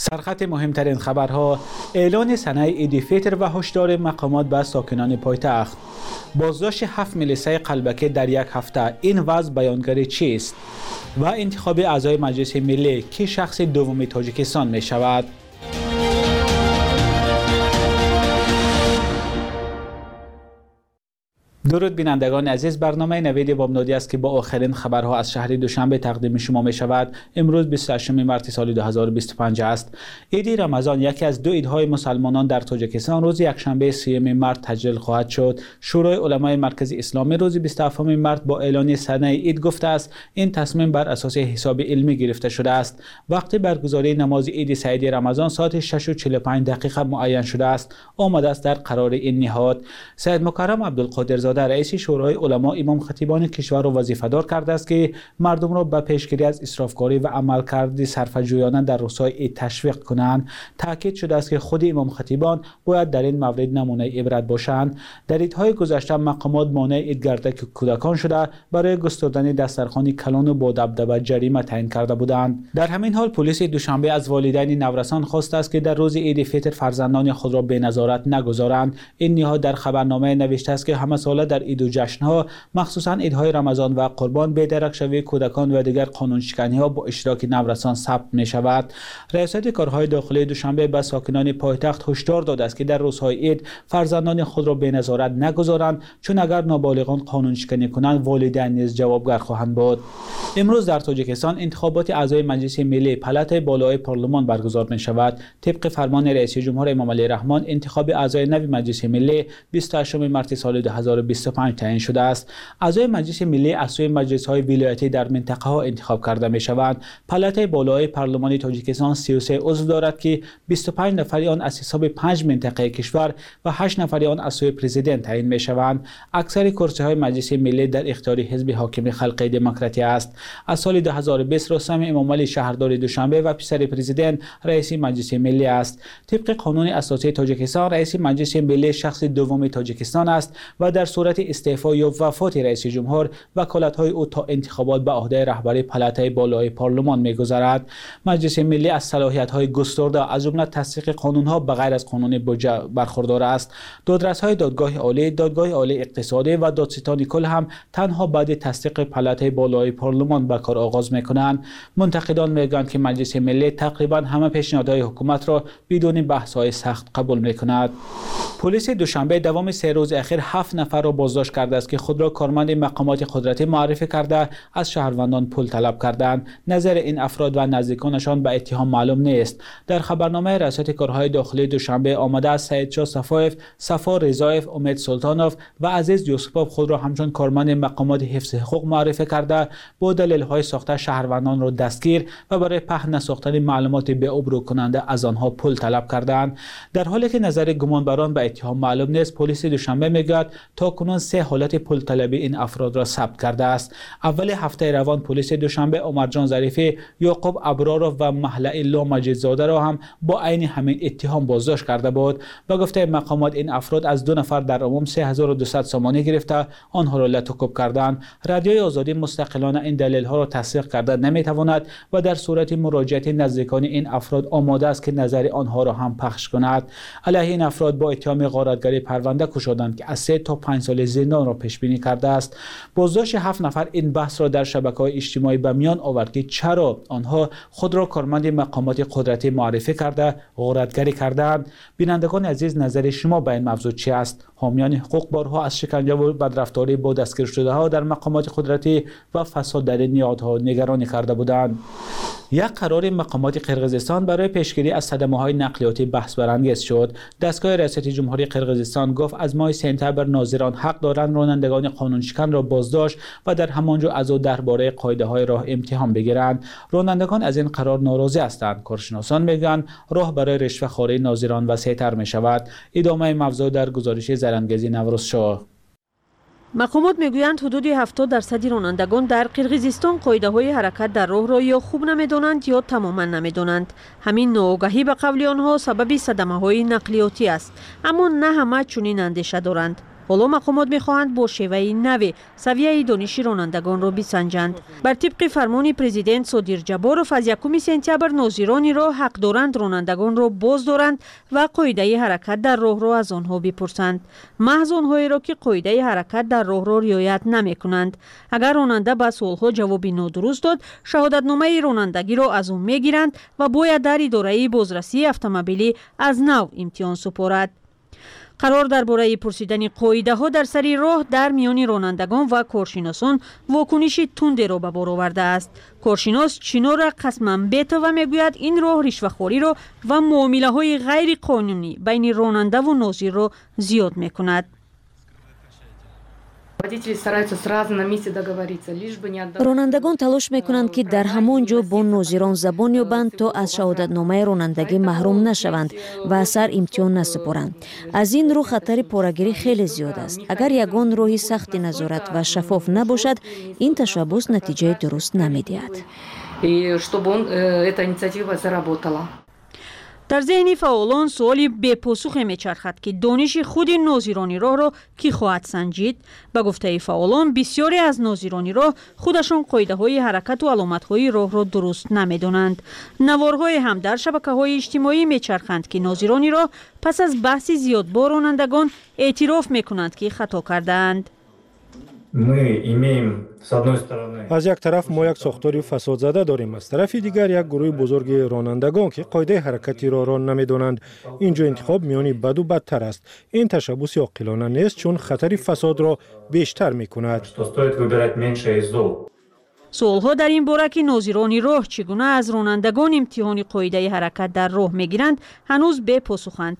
سرخط مهمترین خبرها: اعلان صنع عید فطر و هشدار مقامات به ساکنان پایتخت. بازداشت 7 ملیسه قلبکی در یک هفته، این وضع بیانگر چیست؟ و انتخاب اعضای مجلس ملی که شخص دوم تاجیکستان می شود. درود بینندگان عزیز، برنامه نوید بامدادی است که با آخرین خبرها از شهر دوشنبه تقدیم شما می شود. امروز 28 مارس سال 2025 است. عید رمضان، یکی از دو عیدهای مسلمانان در تاجیکستان، روز یکشنبه 3 مارس تجلیل خواهد شد. شورای علمای مرکز اسلامی روز 27 مارس با اعلان صنع عید گفته است این تصمیم بر اساس حساب علمی گرفته شده است. وقت برگزاری نماز عید سعید رمضان ساعت 6:45 معین شده است. آمده است در قرار این نهاد. سید مکرم عبدالقادر رئیس شورای علما امام خطیبان کشور را وظیفه‌دار کرده است که مردم را به پیشگیری از اسرافکاری و عملکرد صرفه‌جویانه در روزهای عید تشویق کنند. تاکید شده است که خود امام خطیبان باید در این مورد نمونه عبرت باشند. در عیدهای گذشته مقامات مانع عیدگردک کودکان شده برای گستردن دسترخوان کلان و با دبدبه جریمه تعیین کرده بودند. در همین حال پلیس دوشنبه از والدین نورسان خواسته است که در روز عید فطر فرزندان خود را به نظارت نگذارند. این نهاد در خبرنامه نوشته است که همه ساله در عید و جشن‌ها، مخصوصاً عیدهای رمضان و قربان، بی‌درک شوی کودکان و دیگر قانون‌شکنی‌ها با اشتراک نورسان ثبت می‌شود. ریاست کارهای داخلی دوشنبه به ساکنان پایتخت هشدار داده است که در روزهای عید فرزندان خود را به نظارت نگذارند، چون اگر نابالغان قانون‌شکنی کنند والدین نیز جوابگر خواهند بود. امروز در تاجیکستان انتخابات اعضای مجلس ملی پالاتای بالای پارلمان برگزار می‌شود. طبق فرمان رئیس جمهور امام علی رحمان، انتخاب اعضای نوی مجلس ملی 28 مارس سال 2025 تعیین شده است. اعضای مجلس ملی از سوی مجلس‌های ولایتی در منطقه‌ها انتخاب کرده می‌شوند. پالاتای بالای پارلمان تاجیکستان 33 عضو دارد که 25 نفر آن از حساب 5 منطقه کشور و 8 نفر آن از سوی پرزیدنت تعیین می‌شوند. اکثر کرسی‌های مجلس ملی در اختیار حزب حاکم خلق دموکراتی است. از سال 2020 رستم امامعلی شهردار دوشنبه و پسر پرزیدنت رئیس مجلس ملی است. طبق قانون اساسی تاجیکستان، رئیس مجلس ملی شخص دوم تاجیکستان است و در صورت استعفا یا وفات رئیس جمهور وکالت‌های او تا انتخابات به عهده رهبری پالاتای بالای پارلمان می‌گذرد. مجلس ملی از صلاحیت‌های گسترده از جمله تصدیق قانون‌ها به غیر از قانون بودجه برخوردار است. دادرس‌های دادگاه عالی، دادگاه عالی اقتصادی و دادستان کل هم تنها بعد تصدیق پالاتای بالای پارلمان به کار آغاز می‌کنند. منتقدان می‌گویند که مجلس ملی تقریباً همه پیشنهادهای حکومت را بدون بحث‌های سخت قبول می‌کند. پلیس دوشنبه دوام 3 روز اخیر 7 نفر را بازداشت کرده است که خود را کارمند مقامات قدرتی معرفی کرده از شهروندان پول طلب کردند. نظر این افراد و نزدیکانشان به اتهام معلوم نیست. در خبرنامه ریاست کارهای داخلی دوشنبه آمده است سعید شاه صفایف، صفا رضایف، امید سلطانوف و عزیز یوسفوف خود را همچون کارمند مقامات حفظ حقوق معرفی کرده با دلیل‌های ساخته شهروندان را دستگیر و برای پهن نساختن معلومات بی‌ابرو کننده از آنها پول طلب کردند. در حالی که نظر گمانبران به اتهام معلوم نیست، پلیس دوشنبه میگوید تاکنون 3 حالت پول طلبی این افراد را ثبت کرده است. اول هفته روان پلیس دوشنبه عمرجان ظریفی، یعقوب ابرارov و محله الله مجیدزاده را هم با عین همین اتهام بازداشت کرده بود. به گفته مقامات این افراد از 2 نفر در عموم 3200 سامانه گرفته آنها را لتوکوب کردند. رادیوی آزادی مستقلانه این دلیل ها را تصدیق کرده نمیتواند و در صورت مراجعه نزدیکان این افراد آماده است که نظر آنها را هم پخش کند. علیه این افراد با اتهام غارتگری پرونده گشودند که از 3 تا 5 سال زندان را پیش بینی کرده است. بازداشت 7 نفر این بحث را در شبکه‌های اجتماعی به میان آورد که چرا آنها خود را کارمند مقامات قدرتی معرفی کرده غارتگری کردند. بینندگان عزیز، نظر شما به این موضوع چی است؟ حامیان حقوق بارها از شکنجه و بدرفتاری با دستگیر شده ها در مقامات قدرتی و فساد در این نهادها نگرانی کرده بودند. یک قرار مقامات قرقیزستان برای پیشگیری از صدمه‌های نقلیاتی بحث برانگیز شد. دستگاه ریاست جمهوری قرقیزستان گفت از ماه سپتامبر ناظران حق دارند رانندگان قانونشکن را بازداشت و در همانجا از او درباره قاعده‌های راه امتحان بگیرند. رانندگان از این قرار ناراضی هستند. کارشناسان میگویند راه برای رشوه‌خواری ناظران وسیع‌تر می‌شود. ادامه موضوع در گزارش زرنگیزی نوروز شاه. مقامات میگویند حدود 70% رانندگان در قرقیزستان قاعده‌های حرکت در راه را یا خوب نمی‌دانند یا تماما نمی‌دانند. همین ناآگاهی به قول آنها سبب صدمه‌های نقلیاتی است، اما نه همه چنین اندیشه دارند. حالا مقامات میخواهند با شیوه نو سویه دانش رانندگان را بسنجند. بر طبق فرمان پرزیدنت صادر جبارов از 1 سپتامبر ناظران راه حق دارند رانندگان را باز دارند و قاعده حرکت در راه را از آنها بپرسند. محض آنهایی را که قاعده حرکت در راه را رعایت نمیکنند. اگر راننده به سوالها جواب نادرست داد، شهادتنامه رانندگی را از او میگیرند و باید در اداره بازرسی اتومبیلی از نو امتحان سپارد. قرار درباره پرسیدن قاعده ها در سر راه در میان رانندگان و کارشناسان واکنش تندی را به بار آورده است. کارشناس چینو را قسماً و میگوید این راه رشوه‌خوری را و معامله های غیر قانونی بین راننده و ناظر را زیاد میکند. رانندگان تلاش میکنند که در همان جا با ناظران زبان یابند تا از شهادتنامه رانندگی محروم نشوند و اثر امتحان نسپارند. از این رو خطر پاره‌گیری خیلی زیاد است. اگر یگان راهی سخت نظارت و شفاف نباشد، این تشبث نتیجه درست نمیدهد. در ذهن فعالان سوالی بپاسخ میچرخد که دانش خود ناظران راه را کی خواهد سنجید؟ به گفته فعالان بسیاری از ناظران راه خودشان قاعده های حرکت و علامت های راه را درست نمیدانند. نوارهای هم در شبکه های اجتماعی میچرخند که ناظران راه پس از بحث زیاد با رانندگان اعتراف میکنند که خطا کردند. از یک طرف ما یک ساختاری فساد زده داریم، از طرف دیگر یک گروه بزرگ رانندگان که قاعده حرکتی را نمیدانند. اینجا انتخاب میانی بد و بدتر است. این تشبث عاقلانه نیست چون خطر فساد را بیشتر میکند. سوالها در این باره که ناظران راه چگونه از رانندگان امتحان قاعده حرکت در راه میگیرند هنوز بپاسخند.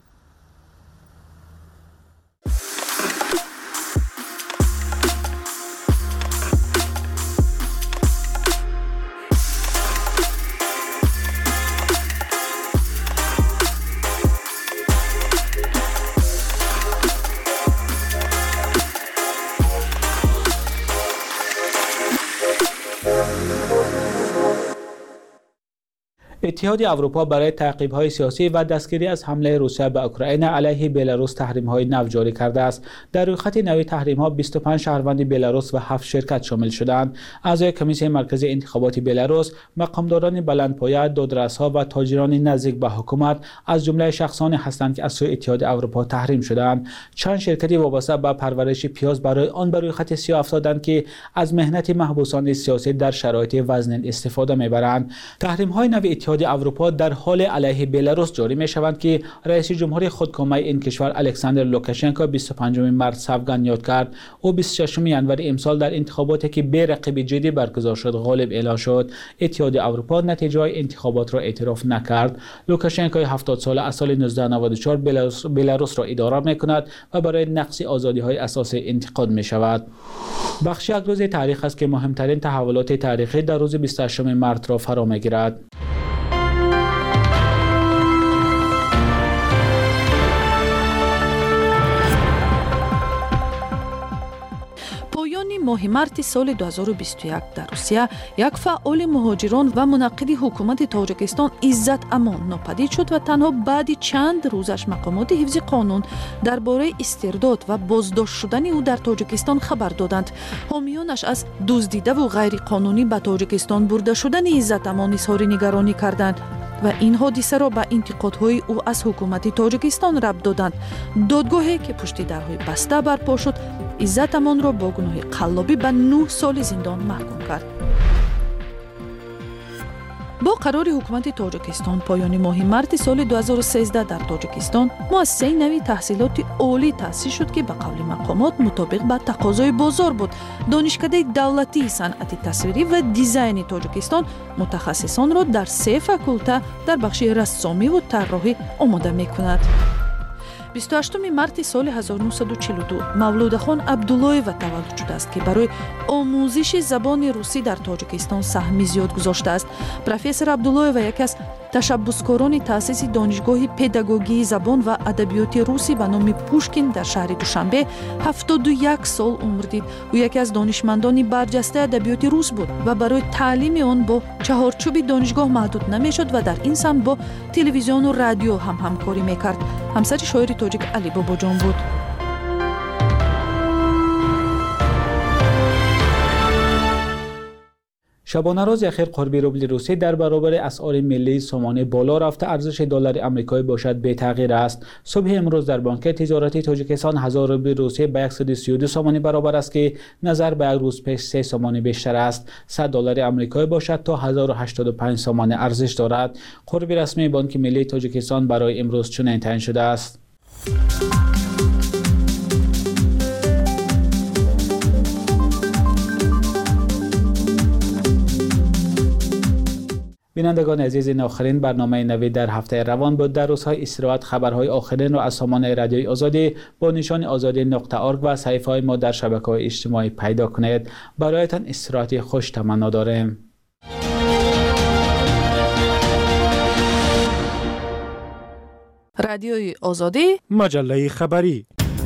اتحاد اروپا برای تعقیب‌های سیاسی و دستگیری از حمله روسیه به اوکراین علیه بلاروس تحریم‌های نو جاری کرده است. در روی خط نوی تحریم‌ها 25 شهروند بلاروس و 7 شرکت شامل شدند. اعضای کمیسیون مرکزی انتخابات بلاروس، مقامداران بلندپایه، دادرس‌ها و تاجران نزدیک به حکومت از جمله شخصانی هستند که از سوی اتحاد اروپا تحریم شدند. چند شرکتی وابسته به پرورش پیاز برای آن بر روی خط سیاه افتادند که از مهنت محبوسان سیاسی در شرایط وزن استفاده می‌برند. تحریم‌های نو اتحاد اروپا در حال علیه بلاروس جاری می شوند که رئیس جمهور خودکامه این کشور الکساندر لوکاشنکو 25 مارس سوگند یاد کرد. او 26 ینور امسال در انتخاباتی که بی رقیب جدی برگزار شد غالب اعلان شد. اتحاد اروپا نتیجه انتخابات را اعتراف نکرد. لوکاشنکو 70 ساله از سال 1994 بلاروس را اداره می کند و برای نقض آزادی‌های اساسی انتقاد می شود. بخش یک روز تاریخ است که مهمترین تحولات تاریخی در روز 28 مارس را فرا می گیرد. ماه مارت سال 2021 در روسیه یک فعال مهاجران و منعقد حکومت تاجیکستان عزت امان ناپدید شد و تنها بعد چند روزش مقامات حفظ قانون درباره استرداد و بازداشت شدن او در تاجیکستان خبر دادند. حامیانش از دزدیده و غیر قانونی به تاجیکستان برده شدن عزت امان اظهار نگرانی کردند و این حادثه را به انتقادهای او از حکومت تاجیکستان ربط دادند. دادگاهی که پشت درهای بسته برپا شد عزت امان را با گناه قلابی به 9 سال زندان محکوم کرد. با قرار حکومت تاجیکستان پایان ماه مارت سال 2013 در تاجیکستان مؤسسه نوی تحصیلات عالی تأسیس شد که به قول مقامات مطابق به تقاضای بازار بود. دانشکده دولتی صنعت تصویری و دیزاین تاجیکستان متخصصان را در 3 فاکولته در بخش رسامی و طراحی آماده می‌کند. 28 مارت سال 1942 مولودخان عبداللهیو تولد شده است که برای آموزش زبان روسی در تاجیکستان سهمی زیاد گذاشته است. پروفسور عبداللهیو یکی از تشبثکاران تأسیس دانشگاه پداگوژی زبان و ادبیات روسی به نام پوشکین در شهر دوشنبه 71 سال عمر دید. او یکی از دانشمندان برجسته ادبیات روس بود و برای تعلیم آن با چهارچوب دانشگاه محدود نمیشد و در این سمت با تلویزیون و رادیو هم همکاری میکرد. همسر شاعر تاجیک علی باباجان بود. شبانه روز اخیر قربی روبل روسی در برابر اسعار ملی سامانه بالا رفته، ارزش دلار آمریکایی باشد به تغییر است. صبح امروز در بانک تجارتی تاجیکستان 1000 روبل روسی به 132 سامانه برابر است که نظر به یک روز پیش 3 سامانه بیشتر است. 100 دلار آمریکایی باشد تا 1085 سامانه ارزش دارد. قربی رسمی بانک ملی تاجیکستان برای امروز چنین تعیین شده است. بینندگان عزیز، این آخرین برنامه نوید در هفته روان بود. در روزهای استراحت خبرهای آخرین را از سامان رادیوی آزادی با نشان azadi.org و صفحه های ما در شبکه‌های اجتماعی پیدا کنید. برایتان استراحت خوش تمنا داریم. رادیوی آزادی، مجله خبری.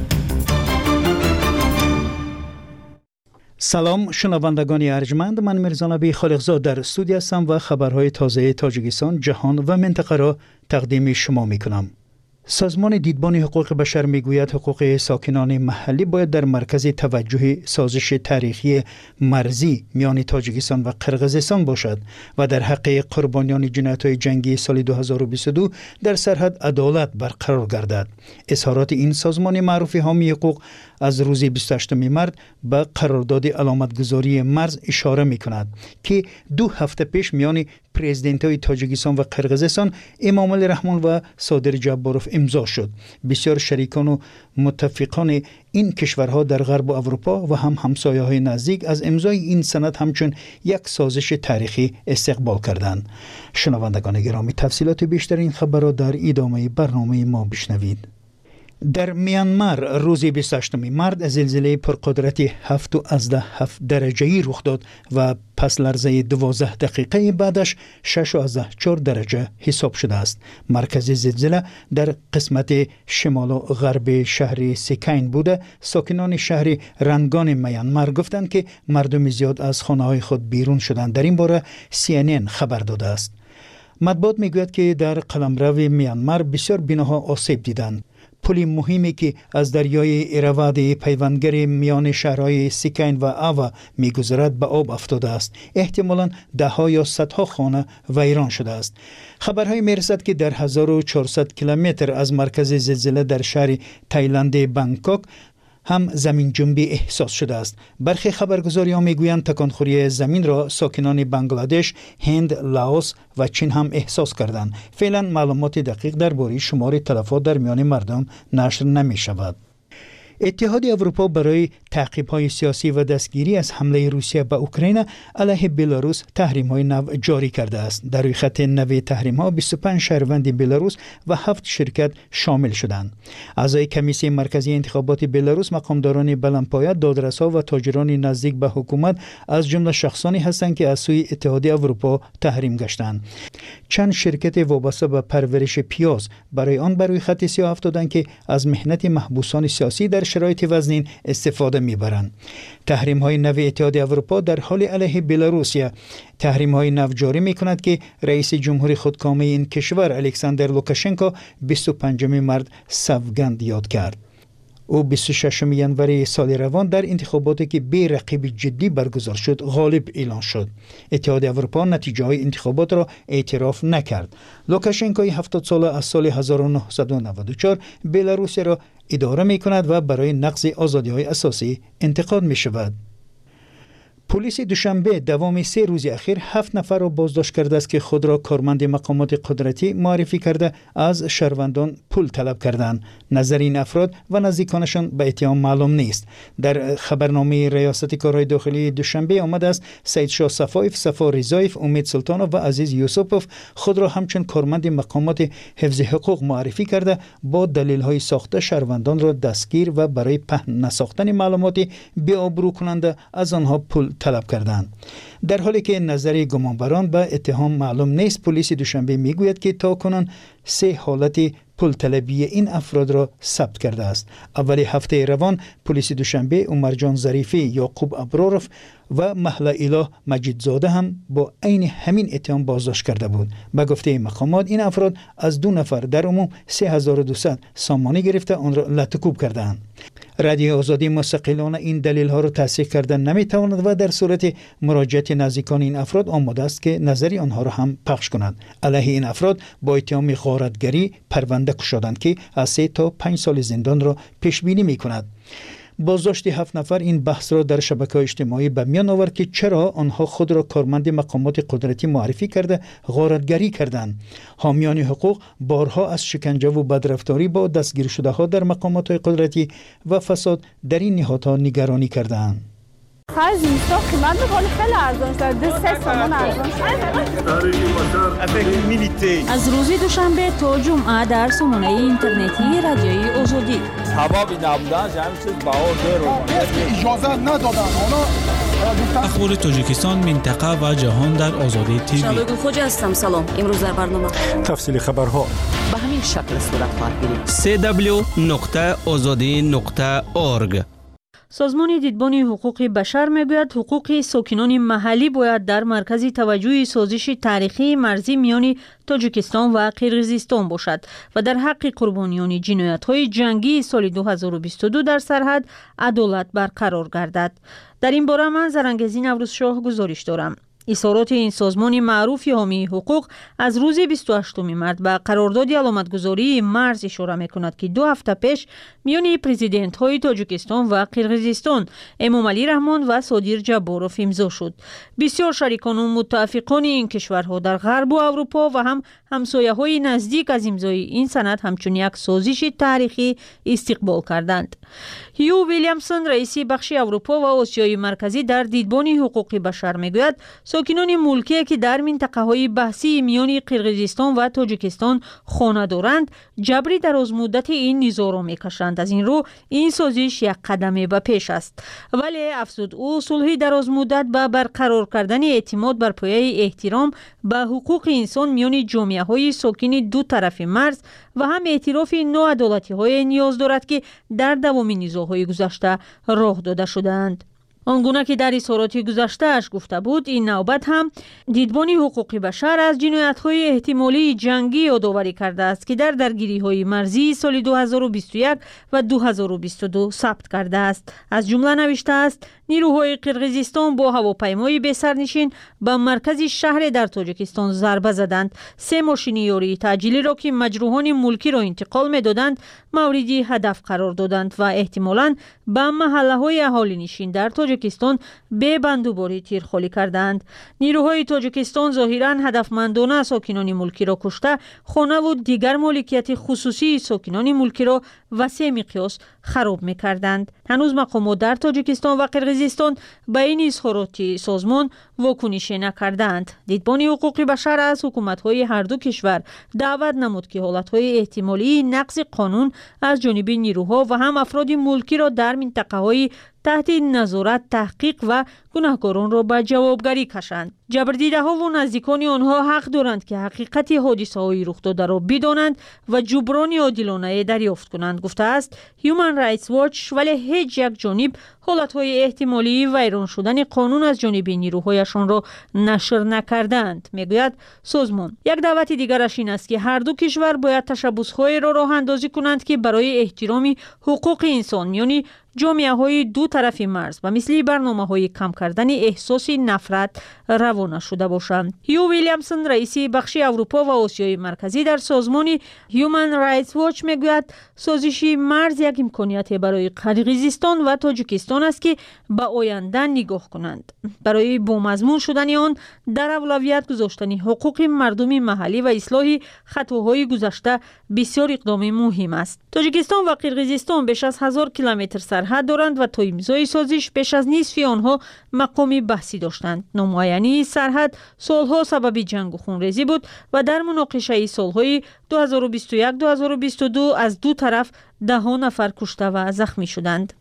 سلام شنوندگان ارجمند، من میرزا نبی خالقزاد در استودیو هستم و خبرهای تازه تاجیکستان، جهان و منطقه را تقدیم شما میکنم. سازمان دیدبان حقوق بشر میگوید حقوق ساکنان محلی باید در مرکز توجه سازش تاریخی مرزی میان تاجیکستان و قرقیزستان باشد و در حق قربانیان جنایت‌های جنگی سال 2022 در سرحد عدالت برقرار گردد. اظهارات این سازمان معروف حامی حقوق از روز 28 مارس به قرارداد علامتگذاری مرز اشاره می‌کند که 2 هفته پیش میان پرزیدنت‌های تاجیکستان و قرقیزستان امامعلی رحمان و صادر جباروف امضا شد. بسیار شریکان و متفقان این کشورها در غرب اروپا و هم همسایه‌های نزدیک از امضای این سند همچون یک سازش تاریخی استقبال کردند. شنوندگان گرامی، تفصیلات بیشتر این خبر را در ادامه برنامه ما بشنوید. در میانمار روز 28 مارس زلزله پرقدرت 7.7 درجه‌ای رخ داد و پس لرزه 12 دقیقه بعدش 6.4 درجه حساب شده است. مرکز زلزله در قسمت شمال و غرب شهر سیکین بوده. ساکنان شهر رنگان میانمار گفتند که مردم زیاد از خانه‌های خود بیرون شدند. در این باره CNN خبر داده است. مطبوعات میگوید که در قلمرو میانمار بسیار بناها آسیب دیدند. پل مهمی که از دریای ایراواد پیوندگر میان شهرهای سیکین و آوا میگذرد به آب افتاده است. احتمالاً ده‌ها یا صدها خانه ویران شده است. خبرهای میرسد که در 1400 کیلومتر از مرکز زلزله در شهر تایلند بانکوک هم زمین جنبی احساس شده است. برخی خبرگزاری‌ها میگویند تکانخوری زمین را ساکنان بنگلادش، هند، لاوس و چین هم احساس کردند. فعلا معلومات دقیق درباره شمار تلفات در میان مردم نشر نمی شود. اتحاد اروپا برای تعقیب‌های سیاسی و دستگیری از حمله روسیه به اوکراین علیه بلاروس تحریم‌های نو جاری کرده است. در روی خط نو تحریم‌ها 25 شهروند بلاروس و 7 شرکت شامل شدند. اعضای کمیسیون مرکزی انتخابات بلاروس، مقامداران بلندپایه، دادرس‌ها و تاجران نزدیک به حکومت از جمله شخصانی هستند که از سوی اتحاد اروپا تحریم گشتند. چند شرکت وابسته به پرورش پیاز برای آن بر روی خط سیاه افتادند که از مهنت محبوسان سیاسی در شرایط وزنین استفاده میبرند. تحریم‌های نو اتحاد اروپا در حال علیه بلاروسیه تحریم‌های نو جاری می‌کند که رئیس جمهور خودکامه این کشور الکساندر لوکاشنکو 25 مارس سوگند یاد کرد. او 26 ژانویه سال روان در انتخاباتی که بی رقیب جدی برگزار شد غالب اعلان شد. اتحاد اروپا نتیجه های انتخابات را اعتراف نکرد. لوکاشنکو 70 ساله از سال 1994 بلاروس را اداره می کند و برای نقض آزادی های اساسی انتقاد می شود. پلیس دوشنبه دوام 3 روز اخیر 7 نفر را بازداشت کرده است که خود را کارمند مقامات قدرتی معرفی کرده از شهروندان پول طلب کردند. نظر این افراد و نزدیکانشان به اتهام معلوم نیست. در خبرنامه ریاست کارهای داخلی دوشنبه آمده است سید شاه صفایف، صفا رضایف، امید سلطانوف و عزیز یوسفوف خود را همچون کارمند مقامات حفظ حقوق معرفی کرده با دلیل‌های ساخته شهروندان را دستگیر و برای پهن نساختن معلومات بی‌آبرو کننده از آنها پول طلب کردند. در حالی که نظر گمانبران به اتهام معلوم نیست، پلیس دوشنبه میگوید که تاکنون 3 حالت پول طلبی این افراد را ثبت کرده است. اول هفته روان پلیس دوشنبه عمرجان ظریفی، یعقوب ابراروف و مهلا اله مجیدزاده هم با عین همین اتهام بازداشت کرده بود. به گفته مقامات این افراد از 2 نفر در عموم 3200 سامانه گرفته آن را لطکوب کردند. رادیو آزادی مستقلانه این دلیل ها را تصحیح کردن نمیتواند و در صورت مراجعت نزدیکان این افراد آماده است که نظری آنها را هم پخش کنند. علیه این افراد با اتهام غارتگری پرونده گشادند که از 3 تا 5 سال زندان را پیش بینی میکند. بازداشت 7 نفر این بحث را در شبکه‌های اجتماعی به میان آورد که چرا آنها خود را کارمند مقامات قدرتی معرفی کرده غارتگری کردند. حامیان حقوق بارها از شکنجه و بدرفتاری با دستگیر شده ها در مقامات قدرتی و فساد در این نهادها نگرانی کردند. خرج اینستا قیمت می‌کنه خیلی ارزان شده 3 تومان ارزان شده. از روز دوشنبه تا جمعه در سامانه اینترنتی رادیوی آزادی اجازه ندادن. اخبار تاجیکستان، منطقه و جهان در آزادی تیوی. شبکه خوج هستم. سلام. امروز در برنامه تفصیل خبرها به همین شکل صورت خواهد گرفت. www.azadi.org. سازمان دیدبان حقوق بشر میگوید حقوق ساکنان محلی باید در مرکز توجه سازش تاریخی مرزی میان تاجیکستان و قرقیزستان باشد و در حق قربانیان جنایت‌های جنگی سال 2022 در سرحد عدالت برقرار گردد. در این باره من زرنگزی نوروزشاه گزارش دارم. اظهارات این سازمان معروف حامی حقوق از روز 28 مارس به قرارداد علامتگذاری مرز اشاره می‌کند که 2 هفته پیش میان پرزیدنت‌های تاجیکستان و قرقیزستان امامعلی رحمان و صادر جباروف امضا شد. بسیار شریکان و متفقان این کشورها در غرب و اروپا و هم همسایه‌های نزدیک از امضای این سند همچون یک سازش تاریخی استقبال کردند. هیو ویلیامسون رئیس بخش اروپا و آسیای مرکزی در دیدبان حقوق بشر میگوید ساکنان ملکی که در منطقه‌های بحثی میان قرقیزستان و تاجیکستان خانه دارند جبری دراز مدت این نزاع را میکشند. از این رو این سازش یک قدم به پیش است، ولی افزود او صلح دراز مدت به برقرار کردن اعتماد بر پایه احترام به حقوق انسان میان جامعه‌های ساکن دو طرف مرز و هم اعتراف ناعدالتی‌های نیاز دارد که در دوام نزاع‌های گذشته راه داده شدند. آنگونه که در اظهارات گذشته اش گفته بود، این نوبت هم دیدبان حقوق بشر از جنایت‌های احتمالی جنگی یادآوری کرده است که در درگیری‌های مرزی سال 2021 و 2022 ثبت کرده است. از جمله نوشته است نیروهای قرقیزستان با هواپیمای بی‌سرنشین به مرکز شهر در تاجیکستان ضربه زدند. 3 ماشین یاری تعجیلی را که مجروحان ملکی را انتقال می‌دادند موردی هدف قرار دادند و احتمالاً به محله‌های اهالی نشین در تاجیکستان به بندوباری تیرخوری کردند. نیروهای تاجیکستان ظاهراً هدفمندانه ساکنان ملکی را کشته، خانه و دیگر مالکیت خصوصی ساکنان ملکی را وسیع مقیاس خراب می‌کردند. هنوز مقامات در تاجیکستان و قرقیزستان به این اظهارات سازمان واکنش نکردند. دیدبان حقوق بشر از حکومت‌های هر دو کشور دعوت نمود که حالت‌های احتمالی نقض قانون از جانب نیروها و هم افراد ملکی را در منطقه‌های تحت نظارت تحقیق و گناهکاران را به جوابگری کشند. جبردیده‌ها و نزدیکان آنها حق دارند که حقیقت حادثه‌های رخ داده را بدانند و جبران عادلانه دریافت کنند، گفته است هیومن رایتس واچ. ولی هیچ یک جانب حالت‌های احتمالی ویران شدن قانون از جانب نیروهایشان را نشر نکردند. میگوید سازمان یک دعوت دیگرش این است که هر دو کشور باید تشبس‌های را راه اندازی کنند که برای احترام حقوق انسان میان جامعه‌های دو طرف مرز و مثل برنامه‌های کم کردن احساس نفرت روانه شده باشند. هیو ویلیامسون رئیس بخش اروپا و آسیای مرکزی در سازمان هیومن رایتس واچ میگوید سازش مرز یک امکانیت برای قرقیزستان و تاجیکستان است که به آینده نگاه کنند. برای بامضمون شدن آن در اولویت گذاشتن حقوق مردم محلی و اصلاح خطاهای گذشته بسیار اقدام مهم است. تاجیکستان و قرقیزستان بیش از 1000 کیلومتر سرحد دارند و تا امضای سازش بیش از نصف آنها مقام بحثی داشتند. نامعینی سرحد سالها سبب جنگ و خونریزی بود و در مناقشه سالهای 2021-2022 از دو طرف 10 نفر کشته و زخمی شدند.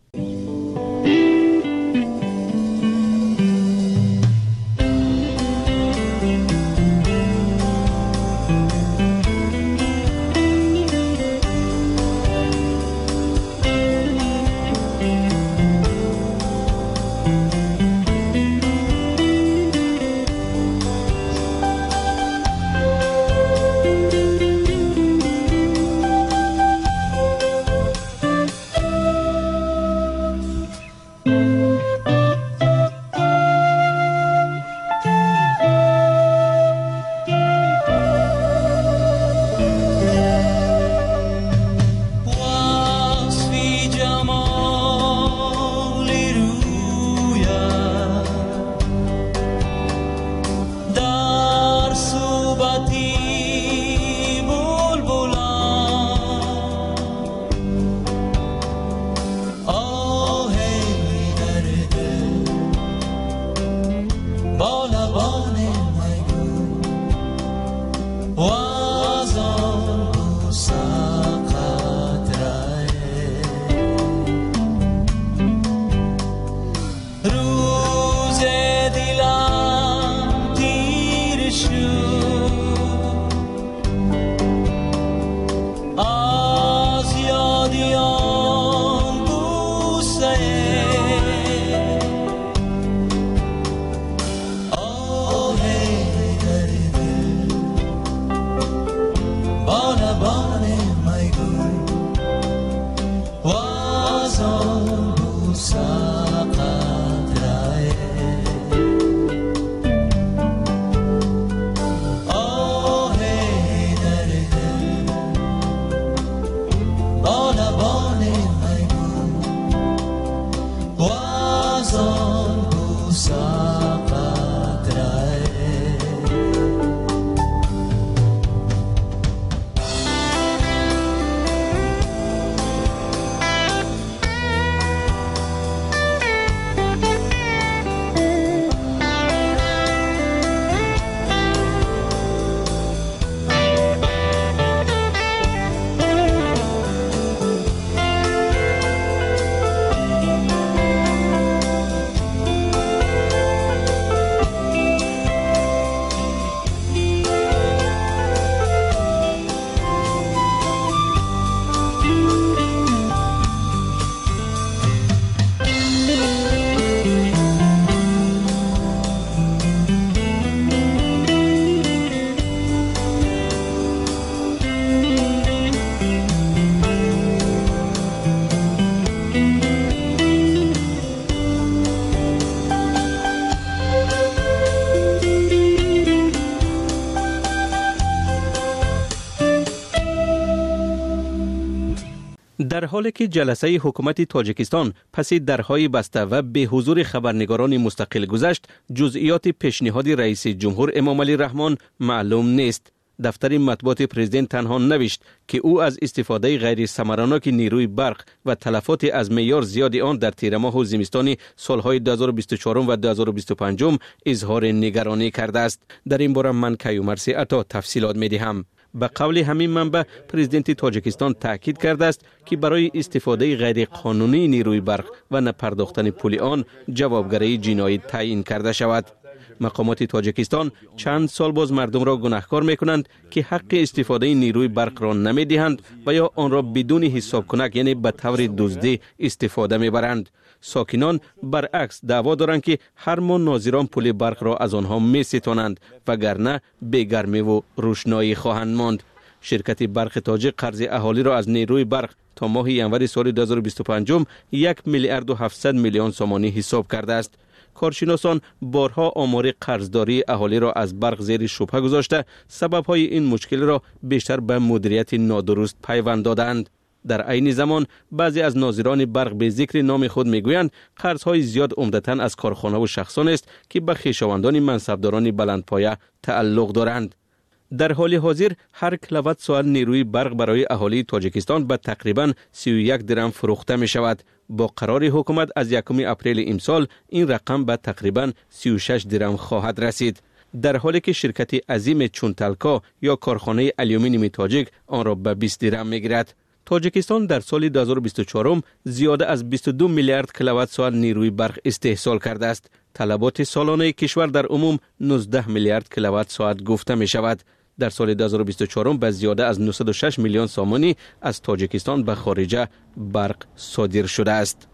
در حالی که جلسه حکومت تاجیکستان پس درهای بسته و به حضور خبرنگاران مستقل گذشت، جزئیات پیشنهاد رئیس جمهور امام علی رحمان معلوم نیست. دفتر مطبوعات پرزیدنت تنها نوشت که او از استفاده غیر ثمراناک نیروی برق و تلفات از معیار زیاد آن در تیر ماه و زمستان سالهای 2024 و 2025 اظهار نگرانی کرده است. در این باره من کیومرثی عطا تفصیلات می‌دهم. به قول همین منبع، پرزیدنت تاجیکستان تاکید کرده است که برای استفاده غیر قانونی نیروی برق و نپرداختن پول آن جوابگری جنایی تعیین کرده شود. مقامات تاجیکستان چند سال باز مردم را گناهکار میکنند که حق استفاده نیروی برق را نمیدهند و یا آن را بدون حساب کنک یعنی به طور دزدی استفاده میبرند. ساکنان برعکس دعوا دارند که هر ماه ناظران پول برق را از آنها میستانند وگرنه بی گرمی و روشنایی خواهند ماند. شرکت برق تاجیک قرض اهالی را از نیروی برق تا ماه ینوری سال 2025 1 میلیارد و 700 میلیون سومانی حساب کرده است. کارشناسان بارها آمار قرضداری اهالی را از برق زیر شبهه گذاشته سبب‌های این مشکل را بیشتر به مدیریت نادرست پیوند دادند. در عین زمان بعضی از ناظران برق به ذکر نام خود میگویند قرض‌های زیاد عمدتاً از کارخانه و شخصان است که به خویشاوندان منصبداران بلندپایه تعلق دارند. در حال حاضر هر کیلووات ساعت نیروی برق برای اهالی تاجیکستان به تقریباً 31 درم فروخته می شود. با قرار حکومت از 1 اپریل امسال این رقم به تقریباً 36 درم خواهد رسید. در حالی که شرکت عظیم چون تلکا یا کارخانه آلومینیوم تاجیک آن را به 20 درم می گیرد. تاجیکستان در سال 2024 زیاده از 22 میلیارد کیلووات ساعت نیروی برق استحصال کرده است. طلبات سالانه کشور در عموم 19 میلیارد کیلووات ساعت گفته می شود. در سال 2024 به زیاده از 906 میلیون سومانی از تاجیکستان به خارجه برق صادر شده است.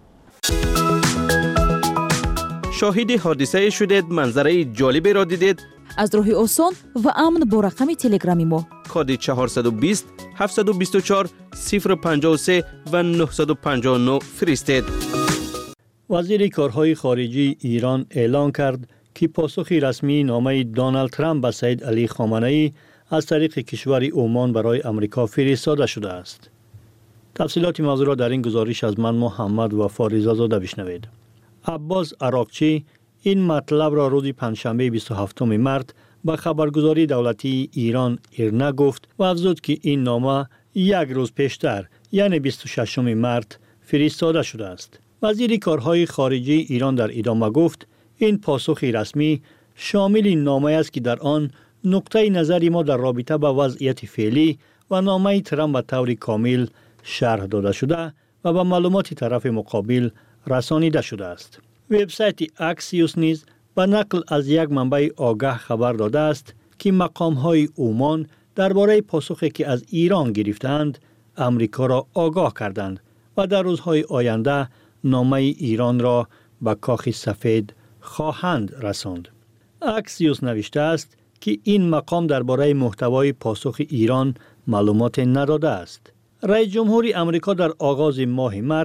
شاهد حادثه شدید، منظره جالبی را دیدید؟ از راه آسان و امن با رقم تلگرامی ما کد 420 724 053 و 959 فرستید. وزیر کارهای خارجی ایران اعلام کرد که پاسخی رسمی نامه دونالد ترامپ به سید علی خامنه‌ای از طریق کشور عمان برای امریکا فرستاده شده است. تفصیلات موضوع را در این گزارش از من محمد وفا رضازاده بشنوید. عباس عراقچی این مطلب را روز پنجشنبه 27 مارس به خبرگزاری دولتی ایران ایرنا گفت و افزود که این نامه یک روز پیشتر یعنی 26 مارس فرستاده شده است. وزیر کارهای خارجی ایران در ادامه گفت این پاسخی رسمی شامل نامه است که در آن نقطه نظر ما در رابطه با وضعیت فعلی و نامه ترامپ به طور کامل شرح داده شده و به معلومات طرف مقابل رسانیده شده است. وبسایت اکسیوس نیز به نقل از یک منبع آگاه خبر داده است که مقام‌های عمان درباره پاسخی که از ایران گرفتند امریکا را آگاه کردند و در روزهای آینده نامه ایران را به کاخ سفید خواهند رساند. اکسیوس نوشته است که این مقام درباره محتوای پاسخ ایران معلومات نداده است. رئیس جمهور امریکا در آغاز ماه مارس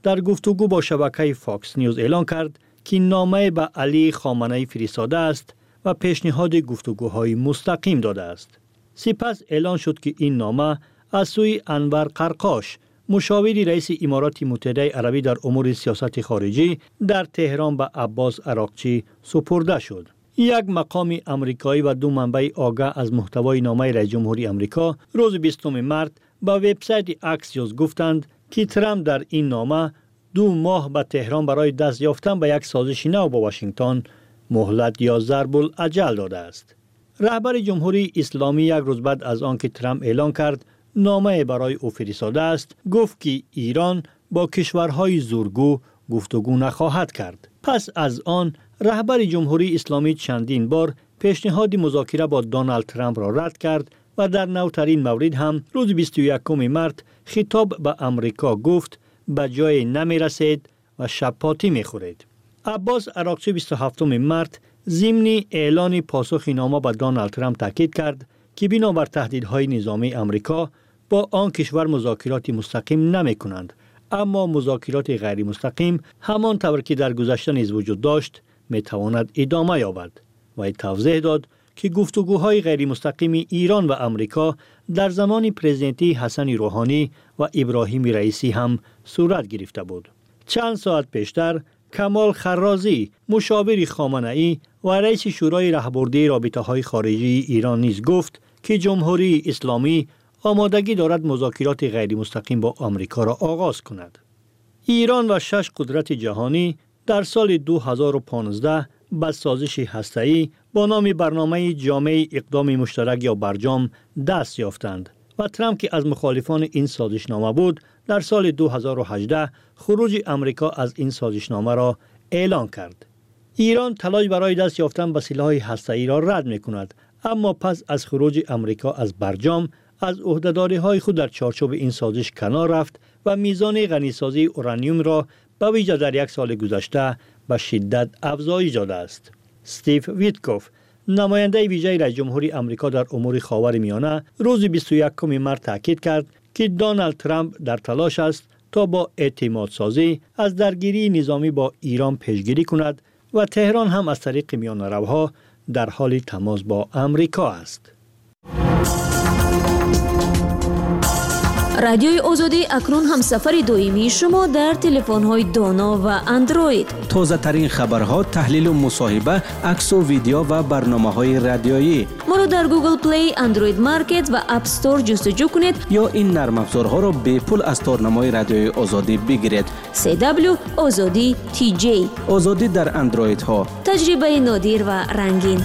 در گفتگو با شبکه فاکس نیوز اعلان کرد که نامه به علی خامنه‌ای فرستاده است و پیشنهاد گفتگوهای مستقیم داده است. سپس اعلان شد که این نامه از سوی انور قرقاش، مشاور رئیس امارات متحده عربی در امور سیاست خارجی در تهران به عباس عراقچی سپرده شد. یک مقام آمریکایی و دو منبع آگاه از محتوای نامه رئیس جمهوری آمریکا روز 20 مارس به وبسایت اکسیوس گفتند که ترامپ در این نامه 2 ماه به تهران برای دست یافتن به یک سازش نو با واشنگتن مهلت یا ضرب الاجل داده است. رهبر جمهوری اسلامی یک روز بعد از آنکه ترامپ اعلان کرد نامه برای او فرستاده است، گفت که ایران با کشورهای زورگو گفتگو نخواهد کرد. پس از آن رهبر جمهوری اسلامی چندین بار پیشنهاد مذاکره با دونالد ترامپ را رد کرد و در نوترین مورد هم روز 21 مارس خطاب به امریکا گفت به جای نمی رسید و شپاتی می خورید. عباس عراقچی 27 مارس ضمن اعلان پاسخ نامه به دونالد ترامپ تاکید کرد که بنابر تهدیدهای نظامی امریکا با آن کشور مذاکرات مستقیم نمی کنند، اما مذاکرات غیر مستقیم همان طور که در گذشته نیز وجود داشت می تواند ادامه یابد. و توضیح داد که گفتگوهای غیر مستقیم ایران و امریکا در زمان پرزیدنتی حسن روحانی و ابراهیم رئیسی هم صورت گرفته بود. چند ساعت پیشتر کمال خرازی، مشاور خامنه‌ای و رئیس شورای راهبردی رابطه‌های خارجی ایران نیز گفت که جمهوری اسلامی آمادگی دارد مذاکرات غیر مستقیم با آمریکا را آغاز کند. ایران و 6 قدرت جهانی در سال 2015 به سازش هسته‌ای با نام برنامه جامع اقدام مشترک یا برجام دست یافتند و ترامپ که از مخالفان این سازشنامه بود در سال 2018 خروج امریکا از این سازشنامه را اعلان کرد. ایران تلاش برای دست یافتن به سلاح هسته‌ای را رد می‌کند، اما پس از خروج امریکا از برجام از عهده‌داری‌های خود در چارچوب این سازش کنار رفت و میزان غنیسازی اورانیوم را به ویژه در یک سال گذشته به شدت افزایش داده است. استیو ویتکوف، نماینده ویژه رئیس جمهوری آمریکا در امور خاورمیانه، روز 21 مارس تاکید کرد که دونالد ترامپ در تلاش است تا با اعتماد سازی از درگیری نظامی با ایران پیشگیری کند و تهران هم از طریق میانه‌روها در حال تماس با آمریکا است. رادیوی آزادی اکنون هم سفر دویمی شما در تلفن‌های دانا و اندروید. تازه ترین خبرها، تحلیل و مصاحبه، عکس و ویدیو و برنامه‌های رادیویی. ما رو در گوگل پلی، اندروید مارکت و اپ استور جستجو کنید یا این نرم افزارها را به پول از تارنمای رادیوی آزادی بگیرید. CW آزادی TJ. آزادی در اندروید ها. تجربه نادر و رنگین.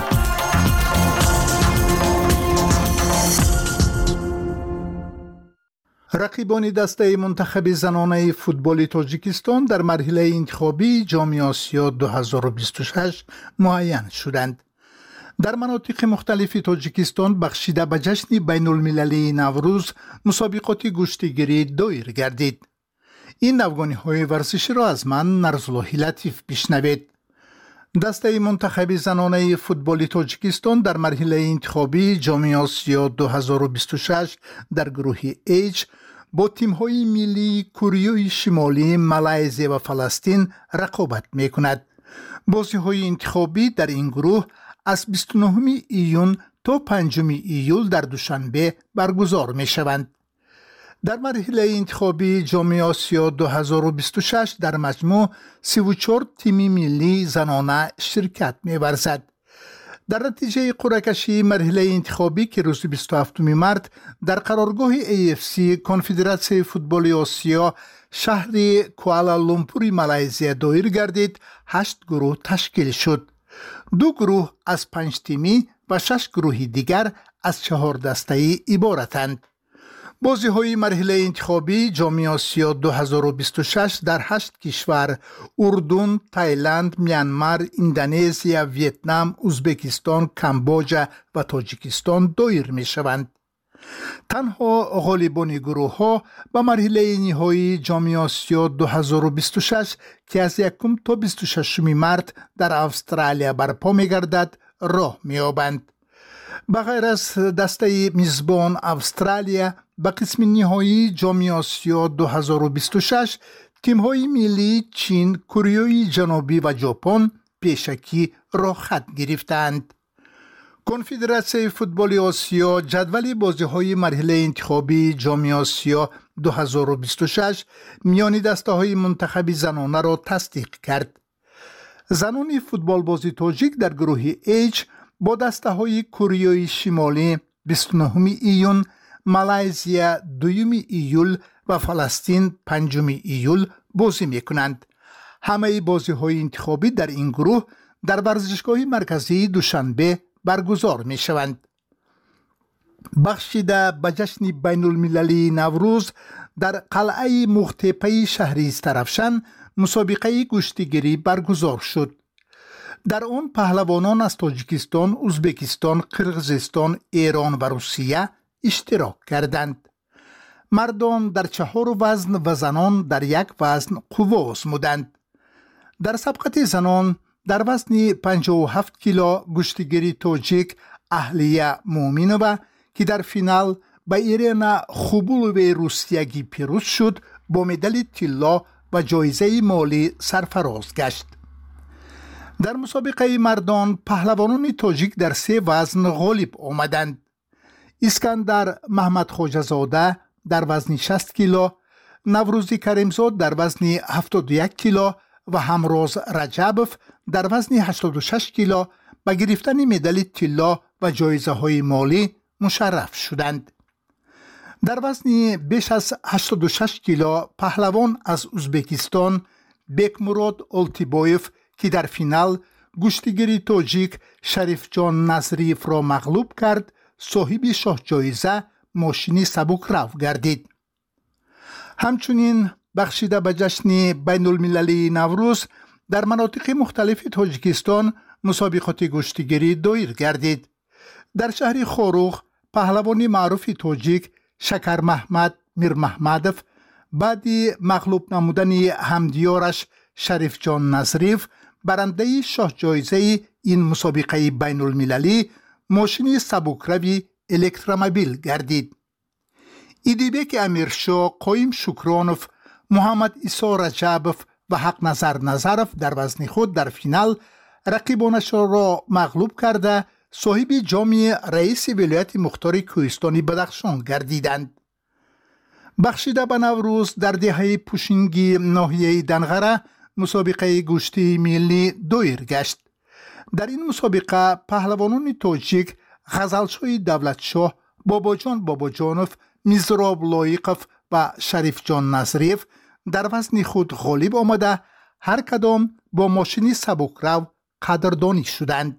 رقیبان دسته منتخب زنانه فوتبال تاجیکستان در مرحله انتخابی جام آسیا 2026 معین شدند. در مناطق مختلف تاجیکستان بخشیده به جشن بین المللی نوروز مسابقات گشتیگیری دایر گردید. این افغانی ورزشی را از من نرزالله لطیف بشنوید. دسته منتخب زنانه فوتبال تاجیکستان در مرحله انتخابی جام آسیا 2026 در گروه H با تیم‌های ملی کره شمالی، مالزی و فلسطین رقابت می‌کند. بازی‌های انتخابی در این گروه از 29 ایون تا 5 ایول در دوشنبه برگزار می‌شوند. در مرحله انتخابی جام آسیا 2026 در مجموع 34 تیم ملی زنانه شرکت می‌ورزد. در نتیجه قرعه کشی مرحله انتخابی که روز 27 مارس در قرارگاه AFC کنفدراسیون فوتبال آسیا شهر کوالالامپور مالزی دایر گردید، 8 گروه تشکیل شد. 2 گروه از 5 تیمی و 6 گروه دیگر از 4 دسته‌ای عبارتند. بازی‌های مرحله انتخابی جام آسیا 2026 در 8 کشور اردن، تایلند، میانمار، اندونزیا، ویتنام، ازبکستان، کامبوجا و تاجیکستان دایر می‌شوند. تنها غالبان گروه‌ها به مرحله نهایی جام آسیا 2026 که از 1 تا 26 مارس در استرالیا برپا می‌گردد راه می‌یابند. بغیر از دسته میزبان استرالیا، به قسم نهایی جام آسیا 2026 تیم‌های ملی چین، کره جنوبی و ژاپن پیشکی را خط گرفتند. کنفدراسیون فوتبال آسیا جدول بازی‌های مرحله انتخابی جام آسیا 2026 میان دسته‌های منتخب زنانه را تصدیق کرد. زنان فوتبال بازی تاجیک در گروه H با دسته‌های کره شمالی 29 ایون، مالایزیا 2 ایول و فلسطین 5 ایول بازی می‌کنند. همه بازی‌های انتخابی در این گروه در ورزشگاه مرکزی دوشنبه برگزار می‌شوند. بخشیده به جشن بین المللی نوروز در قلعه مختپه شهری استرافشن مسابقه گشتیگیری برگزار شد. در آن پهلوانان از تاجیکستان، ازبکستان، قرقیزستان، ایران و روسیه اشتراک کردند. مردان در 4 وزن و زنان در 1 وزن قوه آزمودند. در سبقت زنان در وزن 57 کیلو گشتیگیری تاجیک اهلیه مومینووا که در فینال با ایرینا خوبولوی روسیگی پیروز شد با مدال طلا و جایزه مالی سرفراز گشت. در مسابقه مردان پهلوانان تاجیک در 3 وزن غالب آمدند. اسکندر محمد خواجه‌زاده در وزن 60 کیلو، نوروزی کریمزاد در وزن 71 کیلو و همراز رجبوف در وزن 86 کیلو با گرفتن مدال طلا و جایزه های مالی مشرف شدند. در وزن بیش از 86 کیلو پهلوان از ازبکستان بیکمراد اولتیبایف که در فینال گشتیگیری تاجیک شریف جان نظریف را مغلوب کرد، صاحب شاه جایزه ماشینی سبک رو گردید. همچنین بخشیده به جشن بین المللی نوروز در مناطق مختلف تاجیکستان مسابقات گشتیگیری دایر گردید. در شهر خوروغ پهلوان معروف تاجیک شکر محمد میر محمدوف بعد مغلوب نمودن همدیارش شریف جان نظریف برنده شاه جایزه این مسابقه بین المللی ماشین سبکروی الکترومبیل گردید. ایدیبک امیرشاه، قایم شکرانوف، محمد عیسی رجبوف و حق نظر نظرف در وزن خود در فینال رقیبانش را مغلوب کرده صاحب جام رئیس ولایت مختار کوهستانی بدخشان گردیدند. بخشیده به نوروز در دهه پوشینگی ناحیه دنغره مسابقه گشتی ملی دایر گشت. در این مسابقه پهلوانان تاجیک غزلشوی دولتشاه، باباجان باباجانوف، میزراب لایقوف و شریف جان نظریف در وزن خود غالب آمده هر کدام با ماشینی سبکرو قدردانی شدند.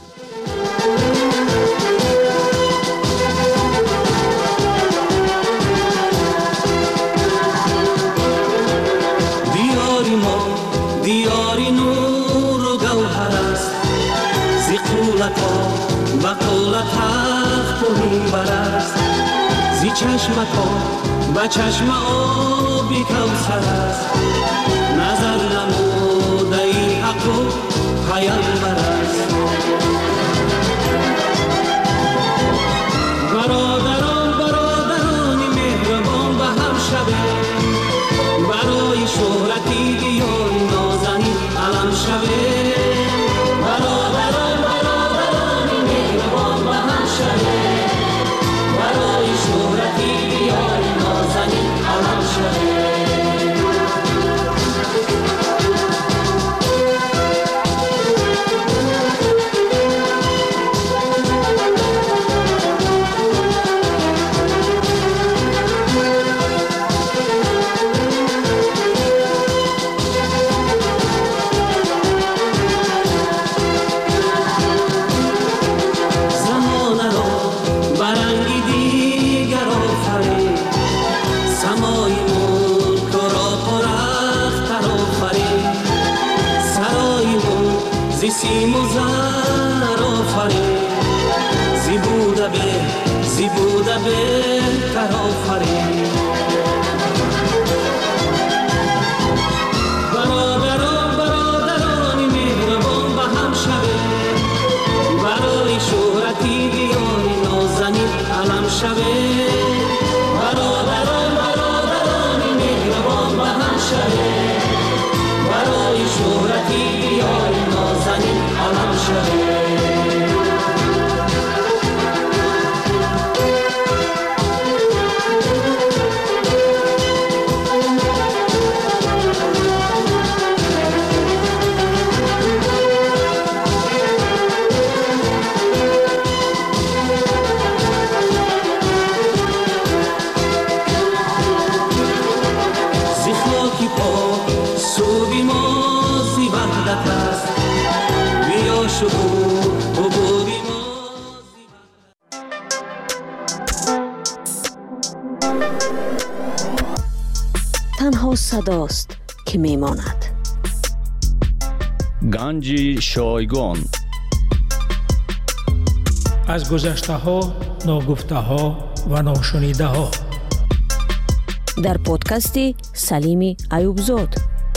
دیاری ما دیاری نور و گوهر است، زی قولت ها بقولت حق و منبر است، زی چشم ها به چشم آبی کوثر است، نظر نموده این حق و پیامبر است. برادران مهربان به هم شوه، برای شهرتی دیار نازنین علم شوه. برادران مهربان به هم شوه، برای شهرتی دیار نازنین علم شوه. سیم و زر آفرین، زی بوده بهتر آفرین. برادران مهربان به هم شوه، برای شهرتی دیاری نازنین علم شوه. برادران مهربان به هم شوه، شکوه و بودیم تنها صداست که میماند. گنج شایگان. از گذشته ها، ناگفته ها و ناشنیده ها. در پودکاستی سلیمی ایوبزاد.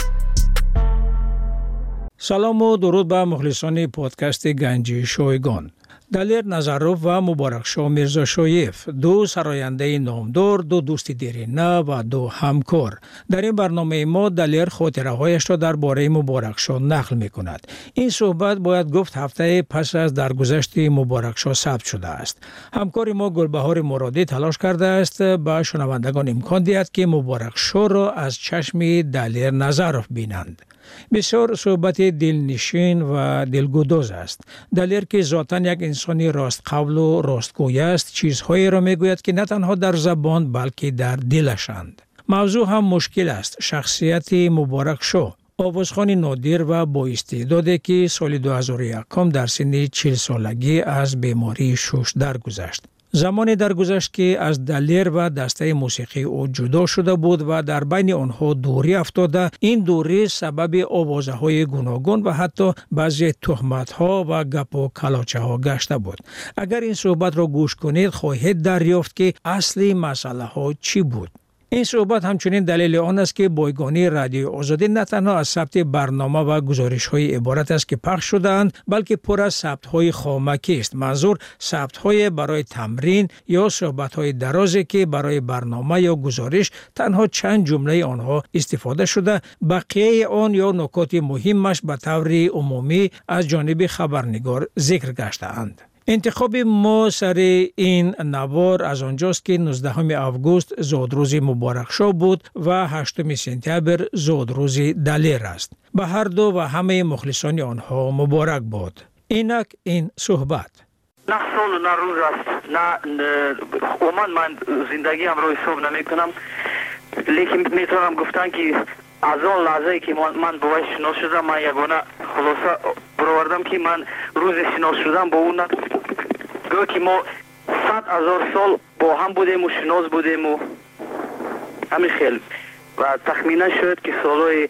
سلام و درود به مخلصان پودکست گنج شایگان. دلیر نظروف و مبارکشاه میرزاشایف، دو سراینده نامدار، دو دوست دیرینه و دو همکار. در این برنامه ما دلیر خاطره هایش را درباره مبارکشاه نقل می کند. این صحبت باید گفت هفته پس از درگذشت مبارکشاه ثبت شده است. همکار ما گلبهار مرادی تلاش کرده است به شنوندگان امکان دهد که مبارکشاه را از چشم دلیر نظروف بینند. بسیار صحبت دلنشین و دلگداز است. دلیر که ذاتاً یک انسانی راست قول و راستگوی است، چیزهایی را میگوید که نه تنها در زبان بلکه در دلشند. موضوع هم مشکل است. شخصیت مبارکشاه، آوازخوان نادر و با استعدادی که سال 2001 در سن 40 سالگی از بیماری شش درگذشت. زمانی درگذشت که از دلیر و دسته موسیقی او جدا شده بود و در بین آنها دوری افتاده. این دوری سبب آوازه های گوناگون و حتی بعضی تهمت ها و گپ و کلاچه ها گشته بود. اگر این صحبت را گوش کنید خواهید دریافت که اصلی مسئله ها چی بود. این صحبت همچنین دلیل آن است که بایگانی رادیو آزادی نه تنها از ثبت برنامه و گزارش های عبارت است که پخش شده‌اند، بلکه پر از ثبت های خامکی است. منظور ثبت های برای تمرین یا صحبت های درازی که برای برنامه یا گزارش تنها چند جمله آنها استفاده شده، بقیه آن یا نکات مهمش به طور عمومی از جانب خبرنگار ذکر گشته‌اند. انتخاب ما سر این نوار از آنجاست که 19 آگوست زادروز مبارکشاه بود و 8 سپتامبر زادروز دلیر است. به هر دو و همه مخلصان آنها مبارک باد. اینک این صحبت. نه سال و نه روز است، نه من زندگی هم رو حساب نمی کنم، لیکن میتونم گفتن که از آن لحظه که من با وی شناس شدم، من یگانه خلاصه برآوردم که من روز شناس شدم با اون گویا که ما 100,000 سال با هم بودیم و شناس بودیم و همین خیلی و تخمینا شد که سالهای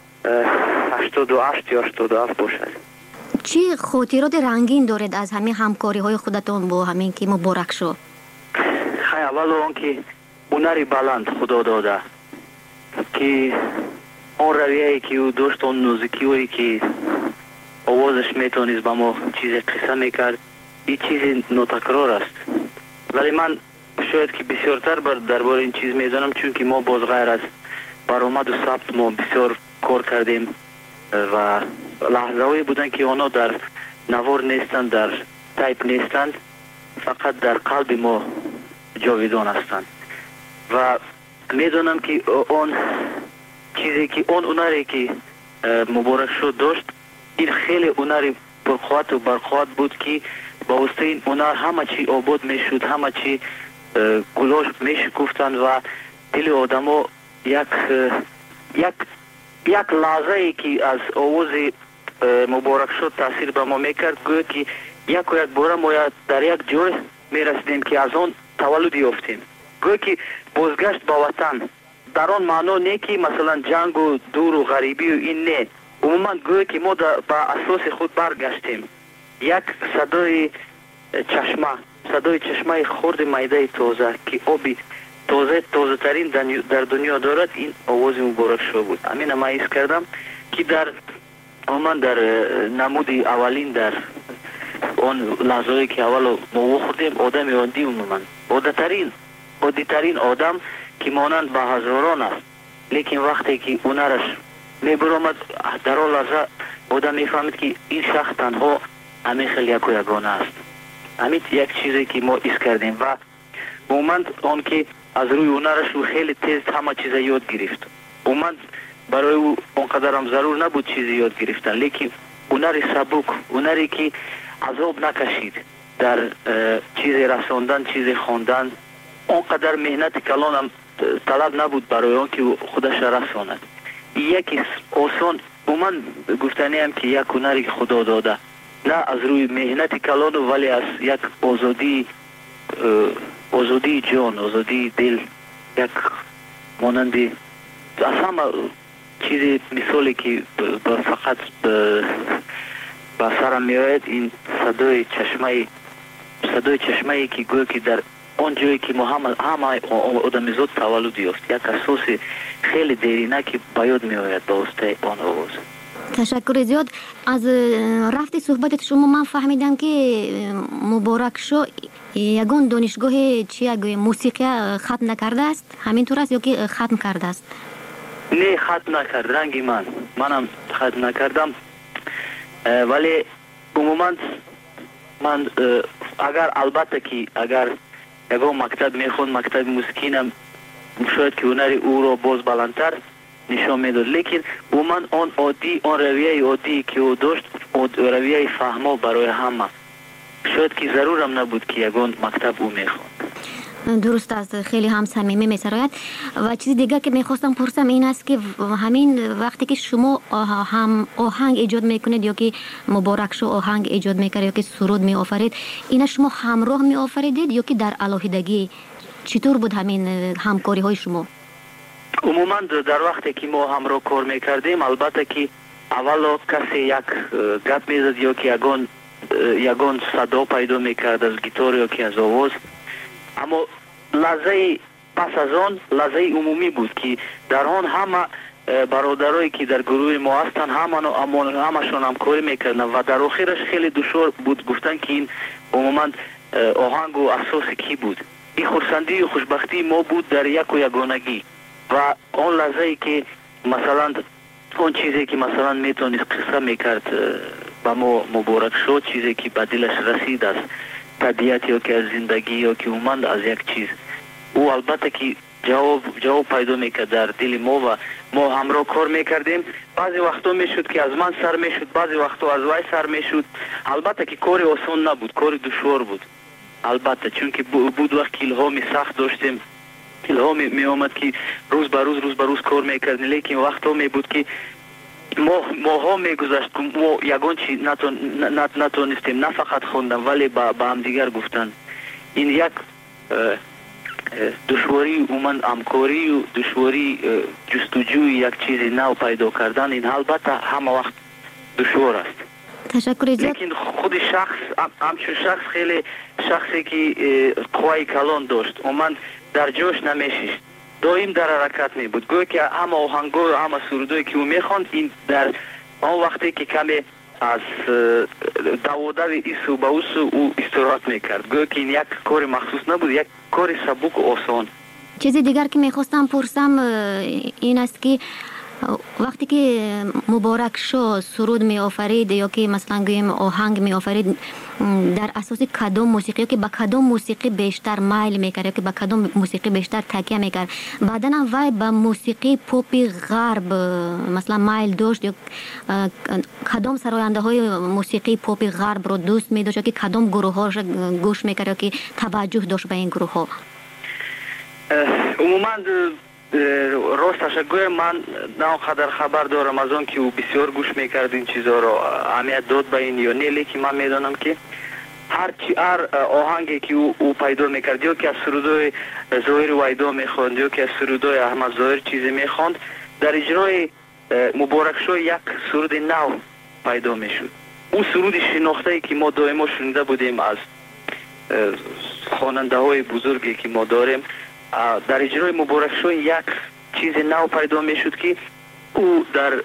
88 یا 87 باشد. چی خاطرات رنگین دارید از همین همکاری های خودتون با همین که مبارکشاه؟ خیلی اول آن که هنری بلند خدا داده که آن رویه‌ای که او داشت، آن نوزیکی‌هایی که آوازش میتونست به ما چیز قصه میکرد، این چیز ناتکرار است. ولی من شاید که بسیارتر درباره این چیز میدانم، چون که ما باز غیر از برآمد و ثبت ما بسیار کار کردیم و لحظه‌هایی بودن که آنها در نوار نیستند، در تایپ نیستند، فقط در قلب ما جاویدان هستند. و میدونم که آن چیزی که آن هنری که مبارکشاه داشت، این خیلی هنری پرقوت و برقوت بود که با واسطه این هنر همه چی آباد میشد، همه چی گلاش میشکفتند و دل آدما یک لحظه ای که از آواز مبارکشاه تاثیر به ما میکرد، گویا که یک بار ما در یک جای میرسیدیم که از آن تولد یافتیم. گویا که بازگشت به وطن در آن معنا نه که مثلا جنگ و دور و غریبی و این نه، عموما گویا که ما به اساس خود برگشتیم. یک صدای چشمه خرد میده تازه که آبی تازه ترین در دنیا دارد، این آواز مبارکشاه بود. همین ما حس کردم که عموما در نمود اولین در اون لحظه‌ای که اول ما خوردیم آدم عادی، عموما عادی ترین آدم که مانند به هزاران است، لیکن وقتی که هنرش میبرامد در آن لحظه آدم میفهمید که این شخص تنها همین خیلی یک و یگانه است. همین یک چیزی که ما حس کردیم و مومند آن که از روی هنرش او خیلی تیز همه چیز یاد گرفت. مومند برای او اونقدر هم ضرور نبود چیزی یاد گرفتن، لیکن هنری سبک، هنری که عذاب نکشید در چیز رساندن، چیز خواندن، اونقدر مهنت کلان هم طلب نبود برای آن که خودش رساند. یکی آسان، من گفتنی هم که یک هنری که خدا داده نه از روی مهنت کلان ولی از یک آزادی جان، آزادی دل، یک مانند از همه چیزی مثالی که فقط به سرم میآید این صدای چشمه که گویا که در آن جایی که ما همه آدمیزاد تولد یافت، یک اساس خیلی دیرینه که به یاد میآید با واسطه آن آواز. تشکر زیاد. از رفت صحبت شما من فهمیدم که مبارک شو یگان دانشگاه موسیقی ختم نکرده است، همینطور است یا که ختم کرده است؟ نه ختم نکرد، رنگی منم ختم نکردم، ولی عموما من البته که اگر یگان مکتب میخوند، مکتب موسیقی شاید که هنر او را باز بلندتر نشان میداد، لیکن عموما آن رویه عادی که او داشت، رویه فهما برای همه، شاید که ضرورم نبود که یگان مکتب او میخوند. درست است، خیلی هم صمیمی می‌سراید. و چیز دیگر که میخواستم پرسم این است که همین وقتی که شما هم آهنگ ایجاد میکنید یا که مبارک شو آهنگ ایجاد میکرد یا که سرود میآفرید، اینا شما همراه میآفریدید یا که در علاهیدگی؟ چطور بود همین همکاری های شما؟ عموما در وقتی که ما همراه کار میکردیم، البته که اولا کسی یک گپ میزد یا که یگان صدا پیدا میکرد از گیتار یا که از آواز، اما لحظه پس از آن لحظه عمومی بود که در آن همه برادرایی که در گروه ما هستن همشون همکاری میکردن و در آخرش خیلی دشوار بود گفتن که این عموما آهنگ و اساس کی بود. این خرسندی و خوشبختی ما بود در یک و یگانگی و آن لحظه که مثلا اون چیزی که مثلا میتونید قصه میکرد با ما مبارک شد، چیزی که به دلش رسید است، طبیعت یا که از زندگی یا که اومد از یک چیز، او البته که جواب پیدا میکرد در دل ما و ما همراه کار میکردیم. بعضی وقتا میشد که از من سر میشد، بعضی وقتا از وای سر میشد. البته که کار آسان نبود، کار دشوار بود البته، چون که بود وقت که الهامی سخت داشتیم، الهامی می آمد که روز به روز کار میکردیم، لیکن وقتا می بود که ماها میگذشت که ما یگان چی نتونستیم، نه فقط خوندم ولی با هم دیگر گفتن. این یک دشواری اومن همکاری و دشواری جستجوی یک چیز نو پیدا کردن، این البته همه وقت دشوار است. تشکر. لیکن خود همچون شخص خیلی شخصی که قوای کلان داشت، اومن در جوش نمیشیست، دائم در حرکت می بود، گویا که همه آهنگا و همه سرودایی که او میخواند، این در آن وقتی که کمی از دوادو ایسو به اوسو او استراحت میکرد، گویا که این یک کار مخصوص نبود، یک کار سبک و آسان. چیز دیگر که میخواستم پرسم این است که وقتی که مبارک شو سرود می آفرید یا که مثلا گویم آهنگ می آفرید، در اساس کدام موسیقی که با کدام موسیقی بیشتر مایل میکرد یا که با کدام موسیقی بیشتر تکیه میکرد؟ بعدا هم وای با موسیقی پاپ غرب مثلا مایل داشت یا کدام سراینده های موسیقی پاپ غرب رو دوست می داشت یا که کدام گروه هاش گوش میکرد یا که توجه داشت به این گروه ها؟ عموما راستش گویم من نه قدر خبر دارم از آن که او بسیار گوش میکرد این چیزها رو، اهمیت داد به این یا نه، لیکن من میدانم که هر آهنگی که او پیدا میکرد یا که از سرودای ظاهر ویدا میخواند یا که از سرودای احمد ظاهر چیزی میخواند، در اجرای مبارک شو یک سرود نو پیدا میشد. اون سرود شناخته که ما دائما شنیده بودیم از خواننده های بزرگی که ما داریم، در اجرای مبارک شو یک چیز نو پیدا میشد که او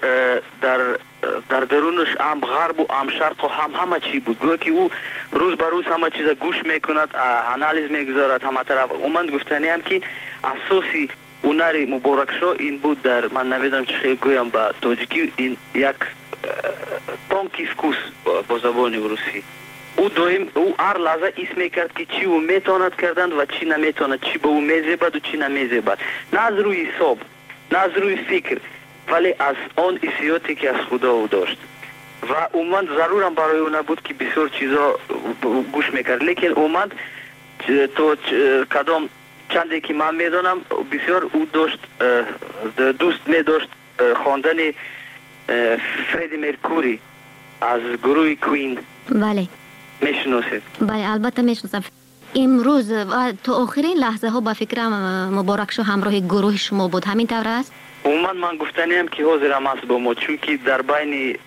در درونش هم غرب و هم شرق و همه چی بود، گویا که او روز به روز همه چیز گوش میکند، انالیز میگذارد همه طرف. من گفتنی هم که اساسی هنر مبارک شو این بود، در من نمیدونم چه خیلی گویم با تاجیکی، این یک تانکیسکوس با زبان روسی. او هر لحظه ایس میکرد که چی او میتواند کردند و چی نمیتواند، چی به او میزیبد و چی نمیزیبد، نه از روی حساب نه از روی فکر، ولی از آن حسیاتی که از خدا او داشت و اومد ضرورم برای او نبود که بسیار چیزا گوش میکرد، لیکن اومد تو کدام چندی که من میدانم بسیار او داشت دوست میداشت خواندن فردی مرکوری از گروه کوین بله میشناسید؟ بله البته میشناسم. امروز تا آخرین لحظه ها با فکرم مبارک شو همراه گروه شما بود، همین طور است؟ عموما من گفتنیم که حاضر هم است با ما، چون که در بین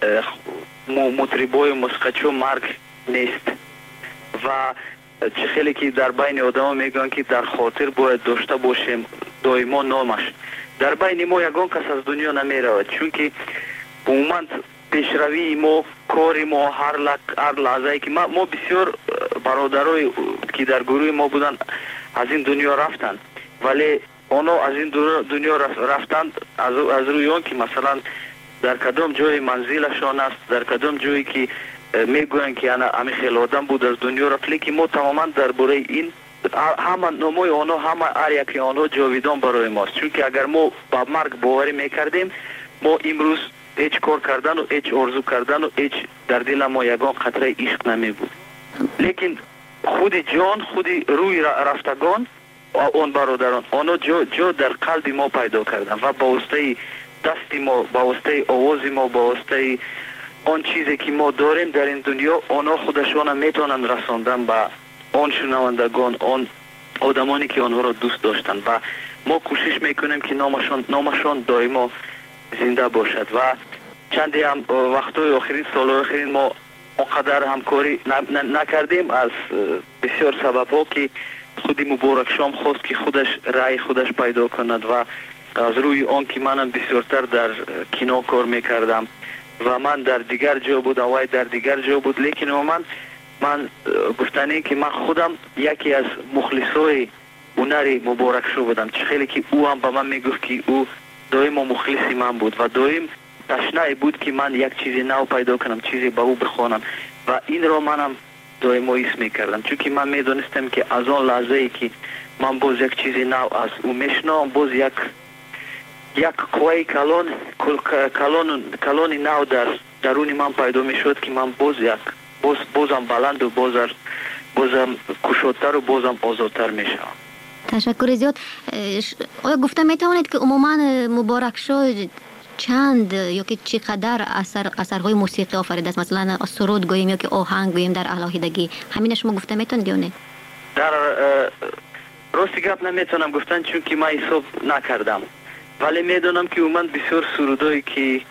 مطربای موسیقیچو مرگ نیست و چه خیلی که در بین آدم میگن که در خاطر باید داشته باشیم دائما نامش. در بین ما یگان کس از دنیا نمیرود، چون که عموما پیشروی ما، کار ما، هر لحظه که ما بسیار برادرای که در گروه ما بودن از این دنیا رفتن، ولی اونا از این دنیا رفتن از روی اون که مثلا در کدام جای منزلشان است، در کدام جایی که میگوین که همه خیلی آدم بود از دنیا رفت، لیکن ما تماما درباره این همه ناموی آنها، همه هر یکی آنها جاویدان برای ماست. چون که اگر ما با مرگ باوری میکردیم، ما امروز هیچ کار کردن و هیچ آرزو کردن و هیچ در دل ما یگان خطره عشق نمی بود. لیکن خود جان، خود روی رفتگان اون برادران آنها جا در قلب ما پیدا کردن و با واسطه دست ما، با واسطه آواز ما، با واسطه آن چیزی که ما داریم در این دنیا، آنها خودشان میتونن رساندن به آن شنوندگان، آن آدمانی که آنها را دوست داشتن و ما کوشش میکنیم که نامشان دائما زنده باشد. و چندی هم وقتای آخرین، سال آخرین ما اونقدر همکاری نکردیم از بسیار سبب ها که خودی مبارک شام خواست که خودش رای خودش پیدا کند و از روی آن که منم بسیارتر در کینو کار میکردم و من در دیگر جا بود، وای در دیگر جا بود، لیکن من گفتنی که من خودم یکی از مخلصای هنری مبارک شو بودم. چه خیلی که او هم به من میگفت که او دائم مخلصی من بود و دائم تشنه بود که من یک چیزی نو پیدا کنم، چیزی به او بخوانم و این را منم دائم حس میکردم، چون که من میدونستم که از آن لحظه ای که من باز یک چیزی نو از او میشنم، باز یک قوی کلون نو در درون من پیدا میشد که من بازم بلند و بازم کشادتر و بازم آزادتر میشم. تشکر زیاد. آیا گفته میتوانید که عموما مبارک شو چند یا که چقدر اثرهای موسیقی آفریده است؟ مثلا سرود گوییم یا که آهنگ گوییم در علاهیدگی، همین شما گفته میتونید یا نه؟ در راستی گپ نمیتونم گفتن، چون که من حساب نکردم، ولی میدونم که اومد بسیار سرودایی که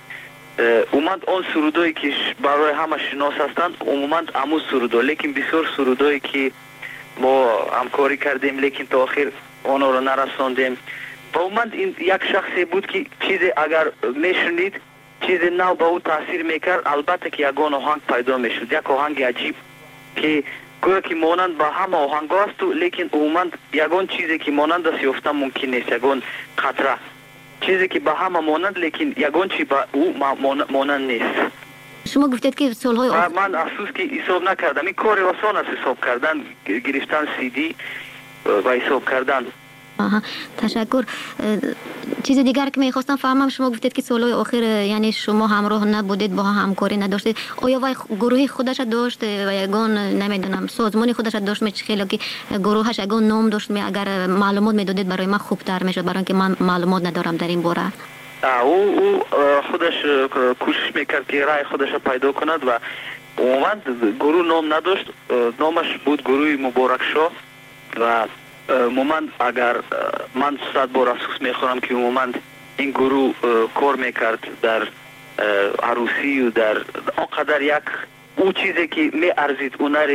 آن سرودایی که برای همه شناس هستند عموما همون سرودا، لیکن بسیار سرودایی که ما همکاری کردیم لیکن تا آخر آنها رو نرساندیم و اومد این یک شخصی بود که چیزی اگر میشنید چیزی نو به او تاثیر میکرد، البته که یگان آهنگ پیدا میشد، یک آهنگ عجیب که گویا که مانند به همه آهنگ است، لیکن اومد یگان چیزی که مانند است یافتن ممکن نیست، یگان خطره چیزی که به همه مانند لیکن یگان چی به او مانند نیست. شما گفتید که سالهای من افسوس که حساب نکردم، این کار آسان است حساب کردن، گرفتن CD و حساب کردن. تشکر. چیز دیگر که میخواستم فهمم، شما گفتید که سالهای آخر یعنی شما همراه نبودید، با همکاری نداشتید، آیا وای گروهی خودش داشت و یگان نمیدونم سازمانی خودش داشت؟ می خیلی که گروهش یگان نام داشت، اگر معلومات میدادید برای من خوبتر میشد، برای اینکه من معلومات ندارم در این باره. او خودش کوشش میکرد که رای خودش پیدا کند و اومد گروه نام نداشت، نامش بود گروه مبارک شو و مومند اگر من 100 بار افسوس میخورم که مومند این گروه کار میکرد در عروسی و در آنقدر یک او چیزی که می ارزید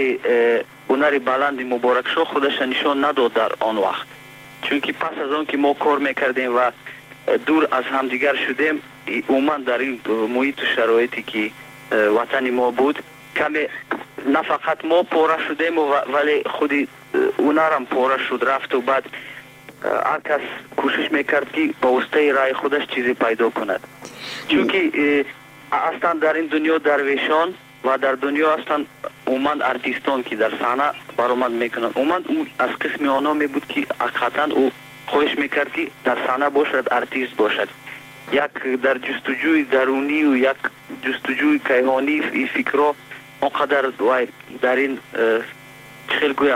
هنر بلند مبارک شو خودش نشان نداد در آن وقت، چون که پس از آن که ما کار میکردیم و دور از همدیگر شدیم، اومد در این محیط و شرایطی که وطن ما بود کمی نه فقط ما پاره شدیم ولی خودی اونارم پاره شد رفت و بعد هر کس کوشش میکرد که با واسطه رای خودش چیزی پیدا کند، چون که اصلا در این دنیا درویشان و در دنیا اصلا اومد ارتیستان که در صحنه برآمد میکنند، اومد او از قسم آنها می بود که حقیقتا او خواهش میکرد که در صحنه باشد، ارتیست باشد، یک در جستجوی درونی و یک جستجوی کیهانی فکرها اونقدر در این خیلی گویم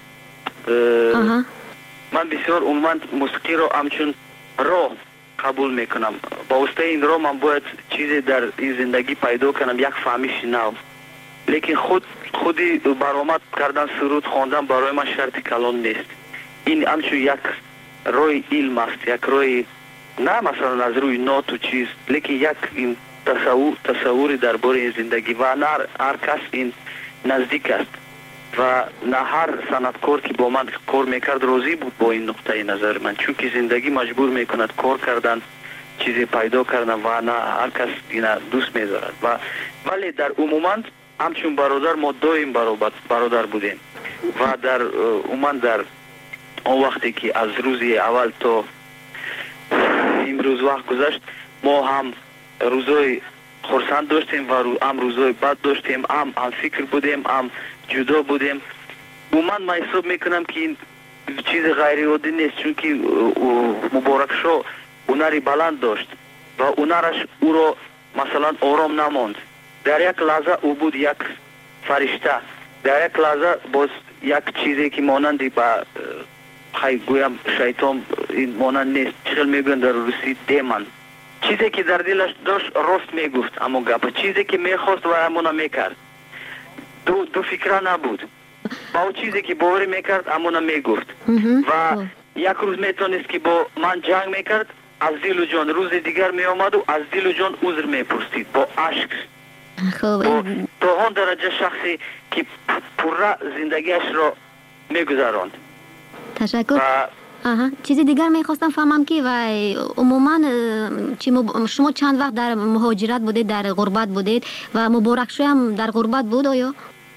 من بسیار اومد موسیقی رو همچون راه قبول میکنم، با واسطه این راه من باید چیزی در این زندگی پیدا کنم، یک فهمیش نو لیکن خودی برآمد کردن سرود خواندن برای من شرط کلان نیست. این همچون یک روی علم است، یک روی نه مثلا از روی نوت و چیز، لیکن یک این تصوری درباره این زندگی و نه هر کس این نزدیک است و نه هر صنعتکار که با من کار میکرد راضی بود با این نقطه نظر من، چون که زندگی مجبور میکند کار کردن، چیزی پیدا کردن و نه هر کس این دوست میدارد. ولی در عموما همچون برادر ما دویم برادر بودیم و در عموما در اون وقتی که از روزی اول تا امروز وقت گذشت ما هم روزای خرسند داشتیم و هم روزای بد داشتیم، هم فکر بودیم، هم جدا بودیم. من حساب میکنم که این چیز غیر عادی نیست، چون که مبارک شو هنری بلند داشت و هنرش او را مثلا آرام نماند. در یک لحظه او بود یک فرشته، در یک لحظه باز یک چیزی که مانندی با گویم شیطان این مانند نیست، چخل میگن در روسی دیمن، چیزی که در دلش داشت راست میگفت، اما گپ چیزی که میخواست و همونا میکرد، دو فکره نبود، با اون چیزی که باوری میکرد همونا میگفت و یک روز میتونست که با من جنگ میکرد، از دل و جان روز دیگر میامد و از دل و جان عذر میپرسید با عشق. تا اون درجه شخصی که پره زندگیش را میگذراند. تشکر. چیزی دیگر میخواستم فهمم که و عموما شما چند وقت در مهاجرت بودید، در غربت بودید و مبارک شو هم در غربت بود آیا؟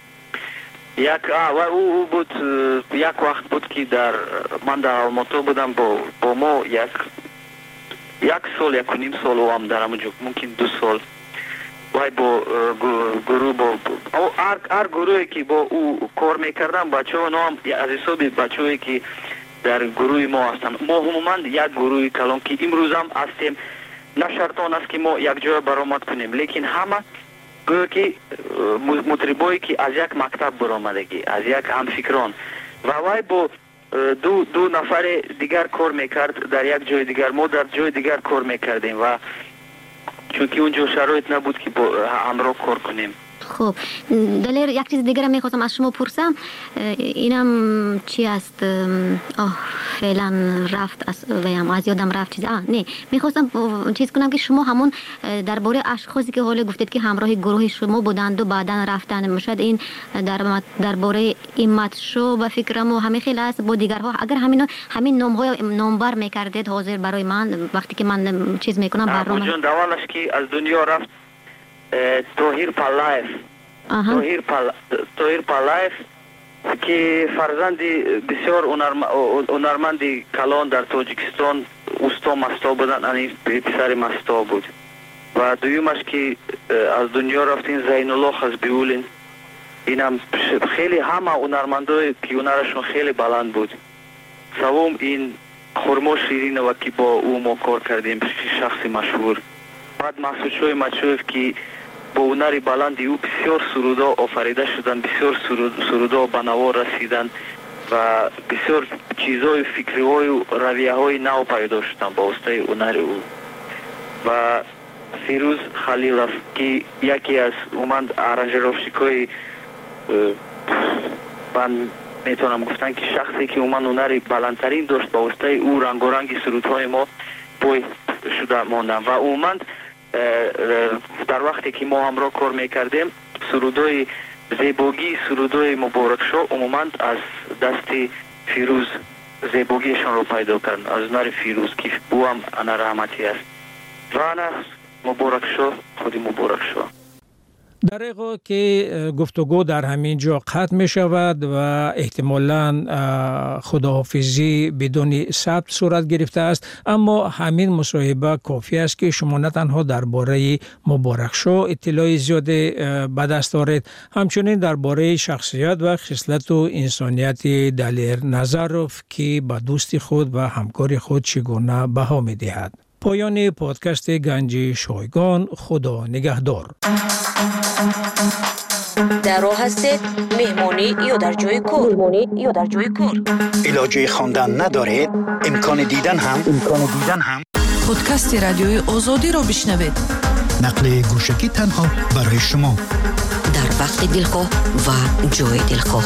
او بود یک وقت بود که من در آلماتو بودم با ما یک سال یک و نیم سال و هم در همونجا ممکن 2 سال وای با گروه هر گروهی که با او کار میکردم بچه ها نام از حساب بچه هایی که در گروه ما هستن. ما عموما یک گروه کلان که امروز هم هستیم، نه شرطان است که ما یک جای برآمد کنیم، لیکن همه گویا که مطربایی که از یک مکتب برآمدگی، از یک همفکران و وای با دو نفر دیگر کار میکرد در یک جای دیگر، ما در جای دیگر کار میکردیم و چون که اونجا شرایط نبود که با همراه کار کنیم. خب دلیر یک چیز دیگر میخواستم از شما پرسم، اینم چی است؟ فعلا رفت از یادم رفت چیز نه میخواستم چیز کنم که شما همون درباره اشخاصی که حالا گفتید که همراه گروه شما بودند و بعدا رفتن، شاید این درباره ایمت شو و فکرم و همه خیلی است با دیگرها، اگر همین نامبر میکردید حاضر برای من وقتی که من چیز میکنم برنامه جون دوالش که از دنیا رفت توهیر پالایف که فرزندی بسیار هنرمندی کلان در تاجیکستان اوستا مستا بودن، این پسر مستا بود و دویمش که از دنیا رفتین زین الله از بیولین، اینم خیلی همه هنرمندای که هنرشون خیلی بلند بود. سوم این خرما شیرین و که با او ما کار کردیم، شخصی مشهور. بعد محسود شوی مچوف که با هنری بلندی او بسیار سرودا آفریده شدن، بسیار سرودا به نوا رسیدن و بسیار چیزهای فکری های و رویه های نو پیدا شدن با واسطه هنر او. و فیروز خلیلوف که یکی از اومد ارنجروفشیکای من میتونم گفتن که شخصی که اومد هنری بلندترین داشت با واسطه او رنگ و رنگ سرودهای ما پای شده ماندن و اومد در وقتی که ما همراه کار میکردیم سرودای زیباگی، سرودای مبارک شو عموما از دست فیروز زیباگیشان رو پیدا کردن، از هنر فیروز که او هم هنر رحمتی است و هنر مبارک شو خودی مبارک شو. در حقیقت که گفتگو در همین جا قطع می شود و احتمالاً خداحافظی بدون ثبت صورت گرفته است، اما همین مصاحبه کافی است که شما نه تنها درباره مبارک شو اطلاع زیاد به دست آورید، همچنین درباره شخصیت و خصلت و انسانیت دلیر نظروف که به دوست خود و همکار خود چگونه بها می دهد. پایان پادکست گنج شایگان. خدا نگهدار. در راه هستید مهمانی یا در جای کار علاجه خواندن ندارید، امکان دیدن هم پادکست رادیوی آزادی را بشنوید. نقل گوشکی تنها برای شما. در وقت دلخواه و جای دلخواه.